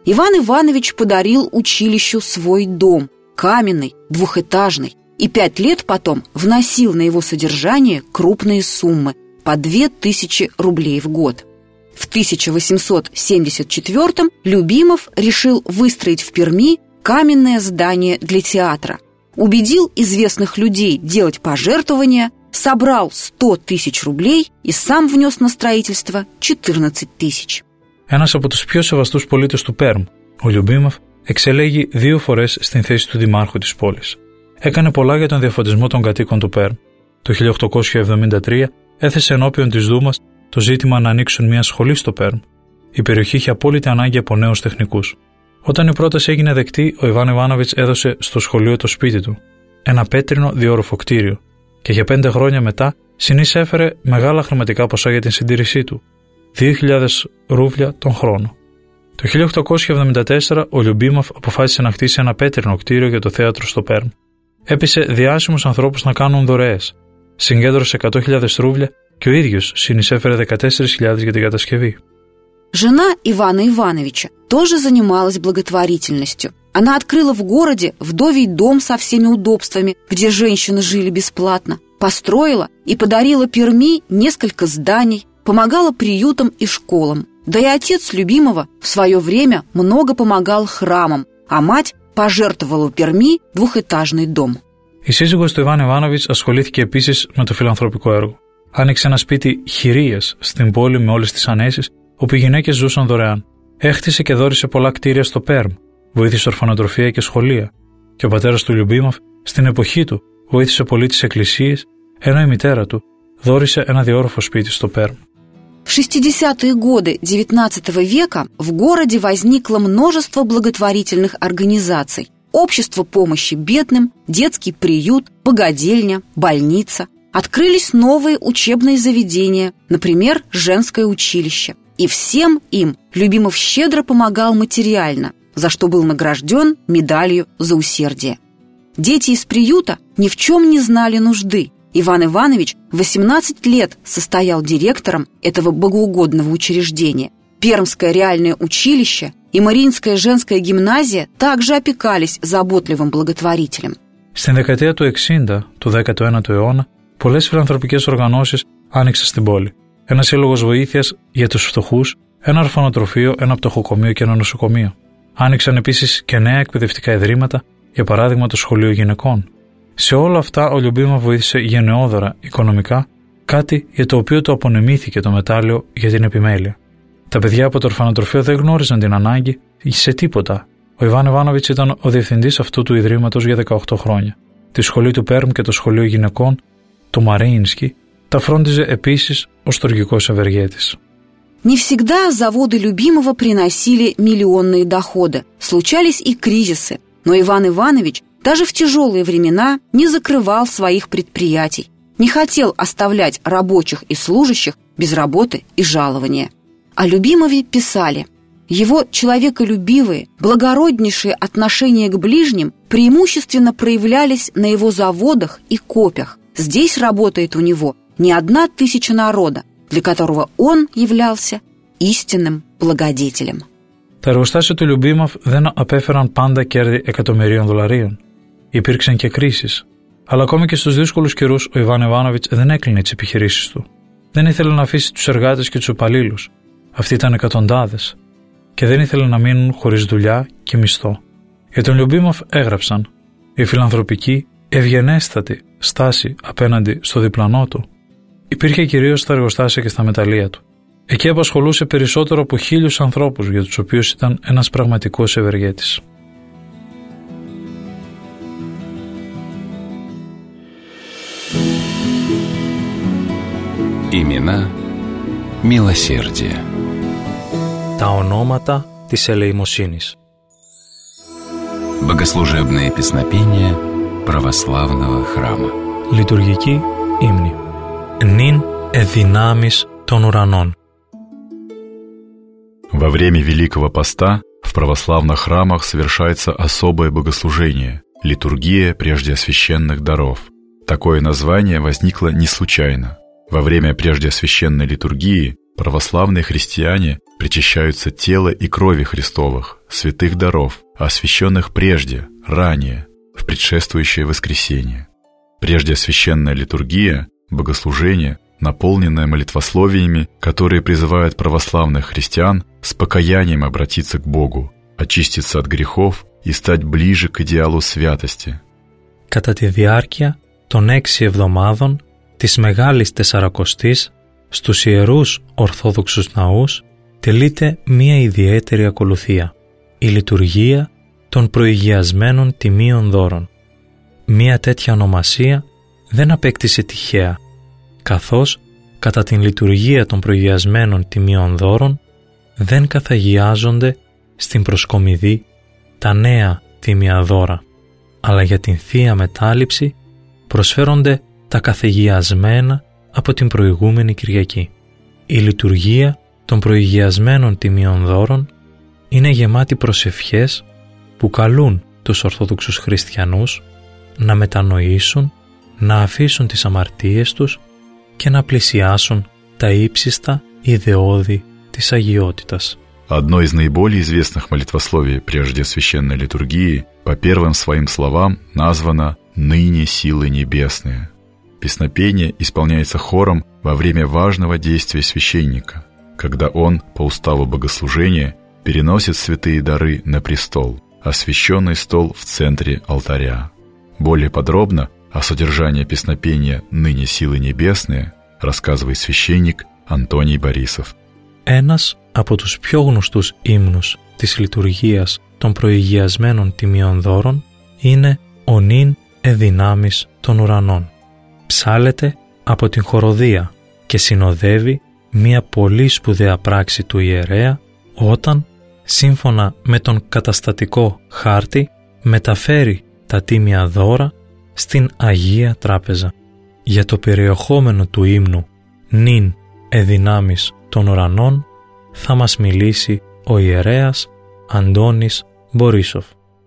Иван Иванович подарил училищу свой дом, каменный, двухэтажный, и пять лет потом вносил на его содержание крупные суммы по две тысячи рублей в год. В тысяча восемьсот семьдесят четвёртом Любимов решил выстроить в Перми каменное здание для театра. Убедил известных людей делать пожертвования, собрал сто тысяч рублей и сам внес на строительство четырнадцать тысяч. Ένας από τους πιο σεβαστούς πολίτες του Πέρμ, ο Λιουμπίμοφ, εξελέγει δύο φορές στην θέση του δημάρχου της πόλης. Έκανε πολλά για τον διαφωτισμό των κατοίκων του Πέρμ. Το χίλια οκτακόσια εβδομήντα τρία έθεσε ενώπιον της Δούμας το ζήτημα να ανοίξουν μια σχολή στο Πέρμ. Η περιοχή είχε απόλυτη ανάγκη από νέους τεχνικούς. Όταν η πρόταση έγινε δεκτή, ο Ιβάν Ιβάνοβιτς έδωσε στο σχολείο το σπίτι του, ένα πέτρινο διόροφο κτίριο, και για πέντε χρόνια μετά συνεισέφερε μεγάλα χρηματικά ποσά για την συντήρησή του, δύο χιλιάδες ρούβλια τον χρόνο. Το χίλια οκτακόσια εβδομήντα τέσσερα ο Λιουμπίμοφ αποφάσισε να χτίσει ένα πέτρινο κτίριο για το θέατρο στο Πέρμ. Έπεισε διάσημους ανθρώπους να κάνουν δωρεές. Συγκέντρωσε εκατό χιλιάδες ρούβλια και ο ίδιος συνεισέφερε δεκατέσσερις χιλιάδες για την κατασκευή. Жена Ивана Ивановича тоже занималась благотворительностью. Она открыла в городе вдовий дом со всеми удобствами, где женщины жили бесплатно, построила и подарила Перми несколько зданий, помогала приютам и школам. Да и отец Любимова в свое время много помогал храмам, а мать пожертвовала Перми двухэтажный дом. Η σύζυγος του Ιβάν Ιβάνοβιτς ασχολήθηκε επίσης με το φιλανθρωπικό έργο. Άνοιξε ένα σπίτι χειρίας στην πόλη με όλες τις ανέσεις, όπου οι γυναίκες ζούσαν δωρεάν. Έχτισε και δώρισε πολλά κτίρια στο Πέρμ, βοήθησε ορφανοτροφία και σχολεία. Και ο πατέρας του Λιουμπίμοφ, στην εποχή του, βοήθησε πολύ τις εκκλησίες, ενώ η μητέρα του δώρισε ένα διόροφο σπίτι στο Πέρμ. В шестидесятые годы девятнадцатого века в городе возникло множество благотворительных организаций. Общество помощи бедным, детский приют, богадельня, больница. Открылись новые учебные заведения, например, женское училище. И всем им Любимов щедро помогал материально, за что был награжден медалью за усердие. Дети из приюта ни в чем не знали нужды. Иван Иванович восемнадцать лет состоял директором этого богоугодного учреждения. Пермское реальное училище и Мариинская женская гимназия также опекались заботливым благотворителем. Στην δεκαετία του εξήντα του δέκατου ένατου αιώνα, πολλές φιλανθρωπικές οργανώσεις άνοιξαν στην πόλη. Ένα σύλλογος βοήθειας για τους φτωχούς, ένα ορφανοτροφείο, ένα πτωχοκομείο και ένα νοσοκομείο. Άνοιξαν επίσης και νέα εκπαιδευτικά ιδρύματα, για παράδειγμα το Σχολείο Γυναικών. Σε όλα αυτά ο Λιουμπίμοφ βοήθησε γενναιόδωρα οικονομικά, κάτι για το οποίο το απονεμήθηκε το μετάλλιο για την επιμέλεια. Τα παιδιά από το ορφανοτροφείο δεν γνώριζαν την ανάγκη σε τίποτα. Ο Ιβάν Ιβάνοβιτς ήταν ο διευθυντής αυτού του ιδρύματος για δεκαοκτώ χρόνια. Τη σχολή του Πέρμ και το Σχολείο Γυναικών, το Μαρίνσκι, τα φρόντιζε επίσης ο στοργικός ευεργέτης. Не всегда заводы Любимова приносили миллионные доходы, случались и кризисы, но Иван Иванович даже в тяжелые времена не закрывал своих предприятий, не хотел оставлять рабочих и служащих без работы и жалования. О Любимове писали: его человеколюбивые, благороднейшие отношения к ближним преимущественно проявлялись на его заводах и копях. Здесь работает у него не одна tысяча народа, для которого он являлся истинным благодетелем. Τα εργοστάσια του Λιουμπίμοφ δεν απέφεραν πάντα κέρδη εκατομμυρίων δολαρίων. Υπήρξαν και κρίσεις. Αλλά ακόμη και στους δύσκολους καιρούς ο Ιβάν Ιβάνοβιτς δεν έκλεινε τις επιχειρήσεις του. Δεν ήθελε να αφήσει τους εργάτες και τους υπαλλήλους. Αυτοί ήταν εκατοντάδες. Και δεν ήθελε να μείνουν χωρίς δουλειά και μισθό. Για τον Λιουμπίμοφ έγραψαν: η φιλανθρωπική, ευγενέστατη στάση απέναντι στο διπλανό του υπήρχε κυρίως στα εργοστάσια και στα μεταλλεία του. Εκεί απασχολούσε περισσότερο από χίλιους ανθρώπους, για τους οποίους ήταν ένας πραγματικός ευεργέτης. Имена μилосердия. Τα ονόματα της ελεημοσύνης. Богослужебное песнопение православного храма. Λειτουργική ύμνη. Νυν εδυνάμεις των ουρανών. Во время Великого Поста в православных храмах совершается особое богослужение – литургия преждеосвященных даров. Такое название возникло не случайно. Во время преждеосвященной литургии Православные христиане причащаются тела и крови Христовых, святых даров, освященных прежде, ранее, в предшествующее воскресенье. Прежде священная литургия, богослужение, наполненное молитвословиями, которые призывают православных христиан с покаянием обратиться к Богу, очиститься от грехов и στать ближе к идеалу святости. Κατά τη διάρκεια των έξι εβδομάδων της Μεγάλης Τεσσαρακοστής, στους Ιερούς Ορθόδοξους Ναούς τελείται μία ιδιαίτερη ακολουθία, η λειτουργία των προηγιασμένων τιμίων δώρων. Μία τέτοια ονομασία δεν απέκτησε τυχαία, καθώς κατά την λειτουργία των προηγιασμένων τιμίων δώρων δεν καθαγιάζονται στην προσκομιδή τα νέα τίμια δώρα, αλλά για την Θεία Μετάληψη προσφέρονται τα καθαγιασμένα από την προηγούμενη Κυριακή. Η λειτουργία των προηγιασμένων τιμίων δώρων είναι γεμάτη προσευχές που καλούν τους Ορθόδοξους Χριστιανούς να μετανοήσουν, να αφήσουν τις αμαρτίες τους και να πλησιάσουν τα ύψιστα ιδεώδη της αγιότητας. Одно из наиболее известных молитвословий прежде священной литургии по первым своим словам названо «Ныне силы небесные». Песнопение исполняется хором во время важного действия священника, когда он, по уставу богослужения, переносит святые дары на престол, освященный стол в центре алтаря. Более подробно о содержании песнопения «Ныне силы небесные» рассказывает священник Антоний Борисов. Ένας από τους πιο γνωστούς ύμνους της λειτουργίας των προηγιασμένων τιμίων δώρων είναι ο «Νυν εδυνάμεις των ουρανών». Ψάλεται από την χοροδία και συνοδεύει μια πολύ σπουδαία πράξη του ιερέα όταν, σύμφωνα με τον καταστατικό χάρτη, μεταφέρει τα τίμια δώρα στην Αγία Τράπεζα. Για το περιεχόμενο του ύμνου «Νυν εδυνάμεις των ουρανών» θα μας μιλήσει ο ιερέας Антонис Борисов.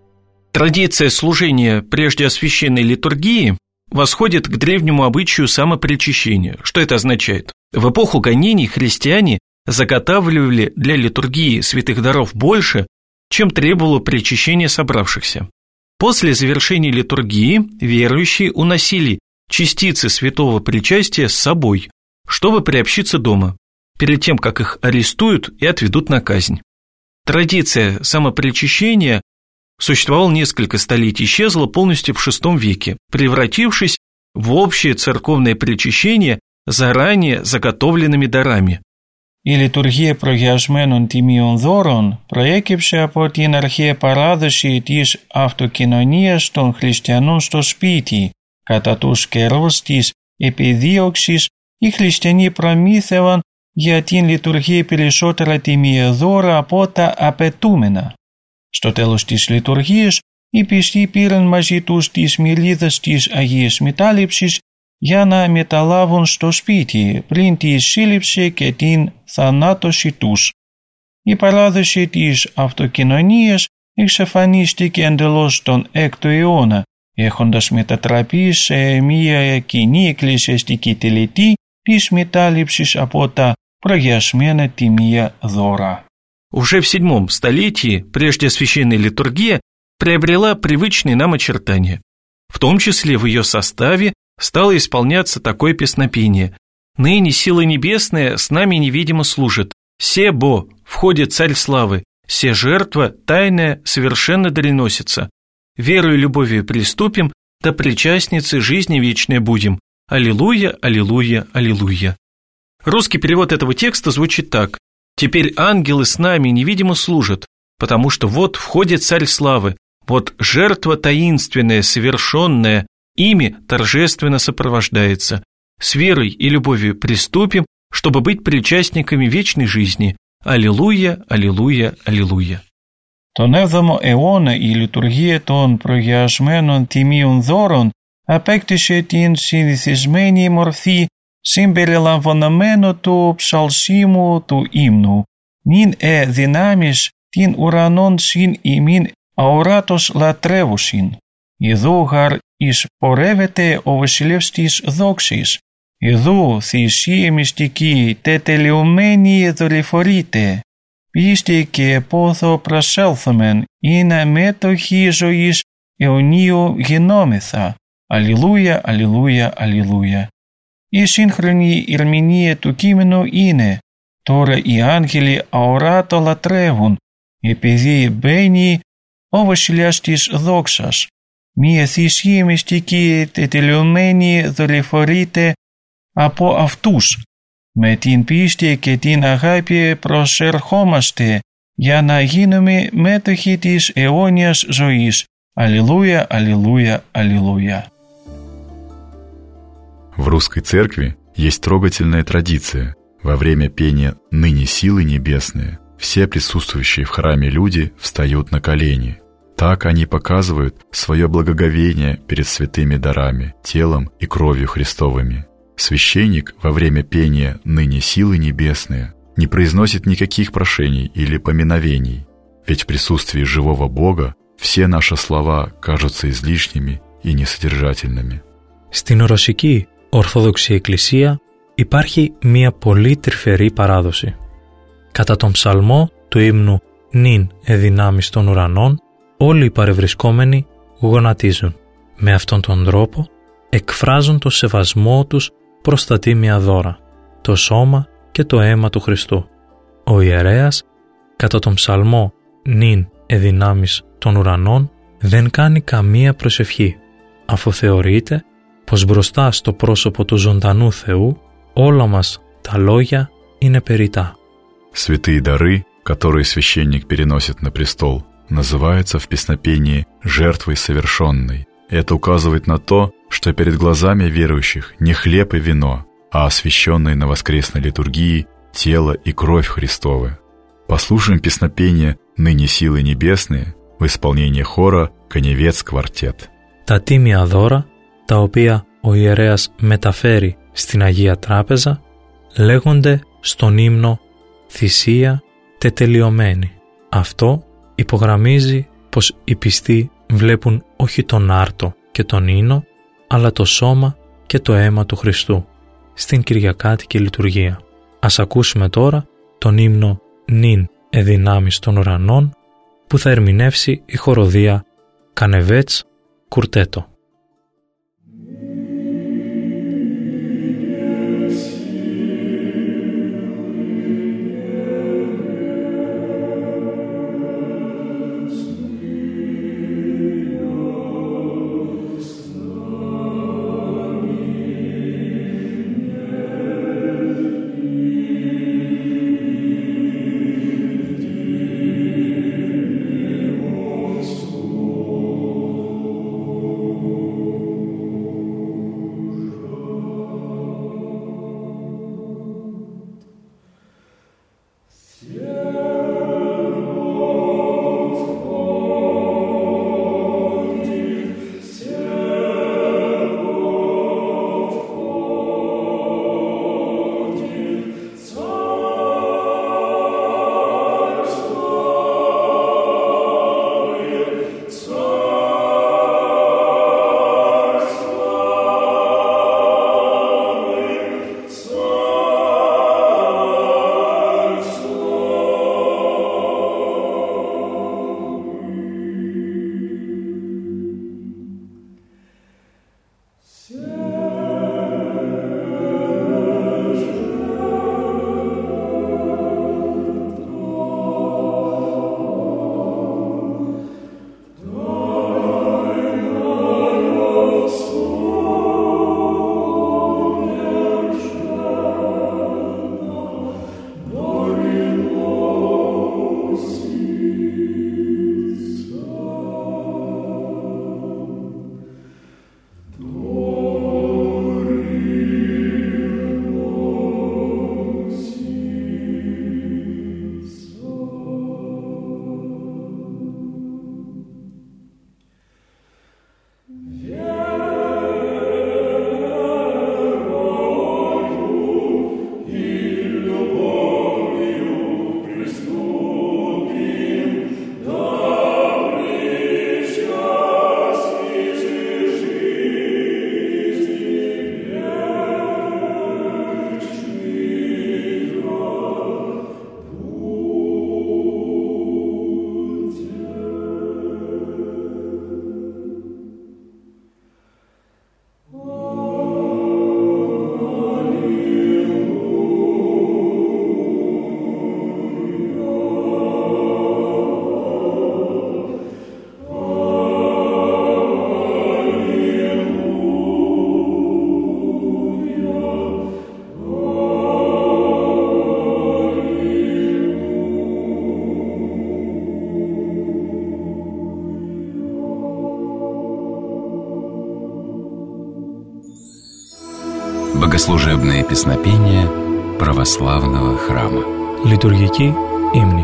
Традиция служения прежде освященной литургии восходит к древнему обычаю самопричащения. Что это означает? В эпоху гонений христиане заготавливали для литургии святых даров больше, чем требовало причащение собравшихся. После завершения литургии верующие уносили частицы святого причастия с собой, чтобы приобщиться дома, перед тем, как их арестуют и отведут на казнь. Традиция самопричащения существовала несколько столетий, исчезла полностью в шестом веке, превратившись в общее церковное причащение заранее заготовленными дарами. Η λειτουργία προγιασμένων τιμίων δώρων προέκυψε από την αρχαία παράδοση της αυτοκοινωνίας των χριστιανών στο σπίτι. Κατά τους καιρούς της επιδίωξης, οι χριστιανοί προμήθευαν για την λειτουργία περισσότερα τιμία δώρα από τα απαιτούμενα. Στο τέλος της λειτουργίας, οι πιστοί πήραν μαζί τους τις μυρίδες της Αγίας Μετάληψης για να μεταλάβουν στο σπίτι πριν τη σύλληψη και την θανάτωση τους. Η παράδοση της αυτοκοινωνίας εξαφανίστηκε εντελώς τον έκτο αιώνα, έχοντας μετατραπεί σε μια κοινή εκκλησιαστική τελετή της μετάληψης από τα προγιασμένα τιμία δώρα. Уже в седьмом столетии прежде священная литургия приобрела привычные нам очертания. В том числе в ее составе стало исполняться такое песнопение: «Ныне сила небесная с нами невидимо служит. Се бо, входит царь славы, се жертва тайная совершенно доносится. Верою и любовью приступим, да причастницы жизни вечной будем. Аллилуйя, аллилуйя, аллилуйя». Русский перевод этого текста звучит так: «Теперь ангелы с нами невидимо служат, потому что вот входит царь славы, вот жертва таинственная, совершенная, ими торжественно сопровождается. С верой и любовью приступим, чтобы быть причастниками вечной жизни. Аллилуйя, аллилуйя, аллилуйя». Τον έβδομο αιώνα η λειτουργία των προγιασμένων τιμίων δώρων απέκτησε την συνηθισμένη μορφή συμπεριλαμβανομένο του ψαλσίμου του ύμνου «Νυν ε δυνάμεις την ουρανών συν ημίν αοράτος λατρεύουσιν. Ιδού γαρ εις πορεύεται ο βασιλεύς της δόξης. Ιδού θυσίε μυστική τετελειωμένη δορυφορείται. Πίστη και επόθο προσέλθομεν είναι μέτοχη ζωής αιωνίου γενόμεθα. Αλληλούια, αλληλούια, αλληλούια. Η σύγχρονη ερμηνεία του κείμενου είναι «Τώρα οι άγγελοι αόρατα λατρεύουν, επειδή μπαίνει ο βασιλιάς της δόξας. Μία θυσία μυστική τετελειωμένη δορυφορείται από αυτούς. Με την πίστη και την αγάπη προσερχόμαστε για να γίνουμε μέτοχοι της αιώνιας ζωής. Аллилуйя, аллилуйя, аллилуйя». В русской церкви есть трогательная традиция. Во время пения «Ныне силы небесные» все присутствующие в храме люди встают на колени. Так они показывают свое благоговение перед святыми дарами, телом и кровью Христовыми. Священник во время пения «Ныне силы небесные» не произносит никаких прошений или поминовений, ведь в присутствии живого Бога все наши слова кажутся излишними и νεσοδержательными. Στην Ρωσική Ορθόδοξη Εκκλησία υπάρχει μία πολύ τρυφερή παράδοση. Κατά τον ψαλμό του ύμνου «Νυν εδυνάμεις των ουρανών», όλοι οι παρευρισκόμενοι γονατίζουν. Με αυτόν τον τρόπο εκφράζουν το σεβασμό τους προς τα τίμια δώρα, το σώμα και το αίμα του Χριστού. Ο ιερέας, κατά τον ψαλμό «Νυν εδυνάμεις των ουρανών», δεν κάνει καμία προσευχή, αφού θεωρείται πως μπροστά στο πρόσωπο του ζωντανού Θεού όλα μας τα λόγια είναι περιττά. Святые дары, которые священник переносит на престол, называются в песнопении «жертвой совершенной». Это указывает на то, что перед глазами верующих не хлеб и вино, а освященные на воскресной литургии тело и кровь Христовы. Послушаем песнопение «Ныне силы небесные» в исполнении хора «Коневец квартет». Τα τίμια δώρα, τα οποία ο ιερέας μεταφέρει στην Αγία Τράπεζα, λέγονται στον ύμνο «Θυσία τετελειωμένη». Αυτό υπογραμμίζει πως οι πιστοί βλέπουν όχι τον άρτο και τον ίνο, αλλά το σώμα και το αίμα του Χριστού στην Κυριακάτικη λειτουργία. Ας ακούσουμε τώρα τον ύμνο «Νυν εδυνάμεις των ουρανών» που θα ερμηνεύσει η χοροδία Κανεβέτς Κουρτέτο. Oh Богослужебные песнопения православного храма. Литургική ύμνη.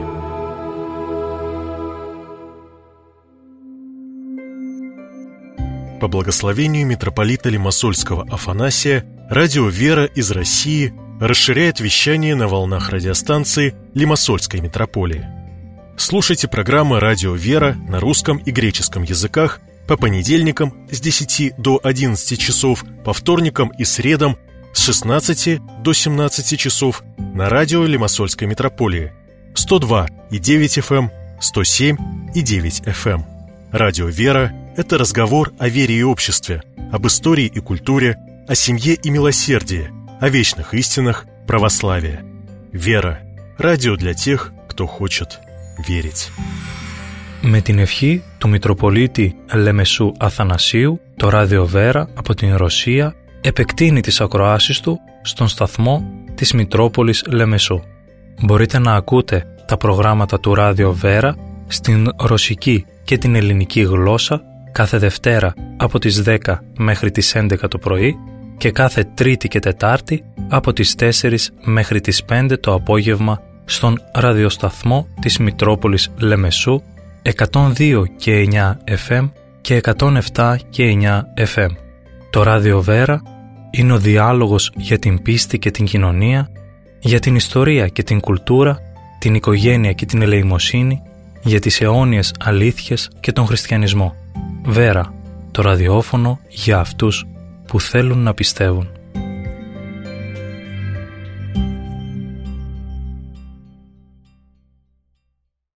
По благословению митрополита Лимассольского Афанасия, радио «Вера» из России расширяет вещание на волнах радиостанции Лимассольской митрополии. Слушайте программы «Радио «Вера» на русском и греческом языках по понедельникам с десяти до одиннадцати часов, по вторникам и средам с шестнадцати до семнадцати часов на радио Лимассольской митрополии сто два и девять эф эм, сто семь и девять эф эм. Радио «Вера» — это разговор о вере и обществе, об истории и культуре, о семье и милосердии, о вечных истинах православия. «Вера» — радио для тех, кто хочет верить. Με την ευχή του Μητροπολίτη Λεμεσού Αθανασίου, το ράδιο Βέρα από την Ρωσία επεκτείνει τις ακροάσεις του στον σταθμό της Μητρόπολης Λεμεσού. Μπορείτε να ακούτε τα προγράμματα του ράδιο Βέρα στην ρωσική και την ελληνική γλώσσα κάθε Δευτέρα από τις δέκα μέχρι τις έντεκα το πρωί και κάθε Τρίτη και Τετάρτη από τις τέσσερις μέχρι τις πέντε το απόγευμα στον ραδιοσταθμό της Μητρόπολης Λεμεσού εκατόν δύο και εννιά εφ εμ και εκατόν επτά και εννιά εφ εμ. Το ράδιο Βέρα είναι ο διάλογος για την πίστη και την κοινωνία, για την ιστορία και την κουλτούρα, την οικογένεια και την ελεημοσύνη, για τις αιώνιες αλήθειες και τον χριστιανισμό. Βέρα, το ραδιόφωνο για αυτούς που θέλουν να πιστεύουν.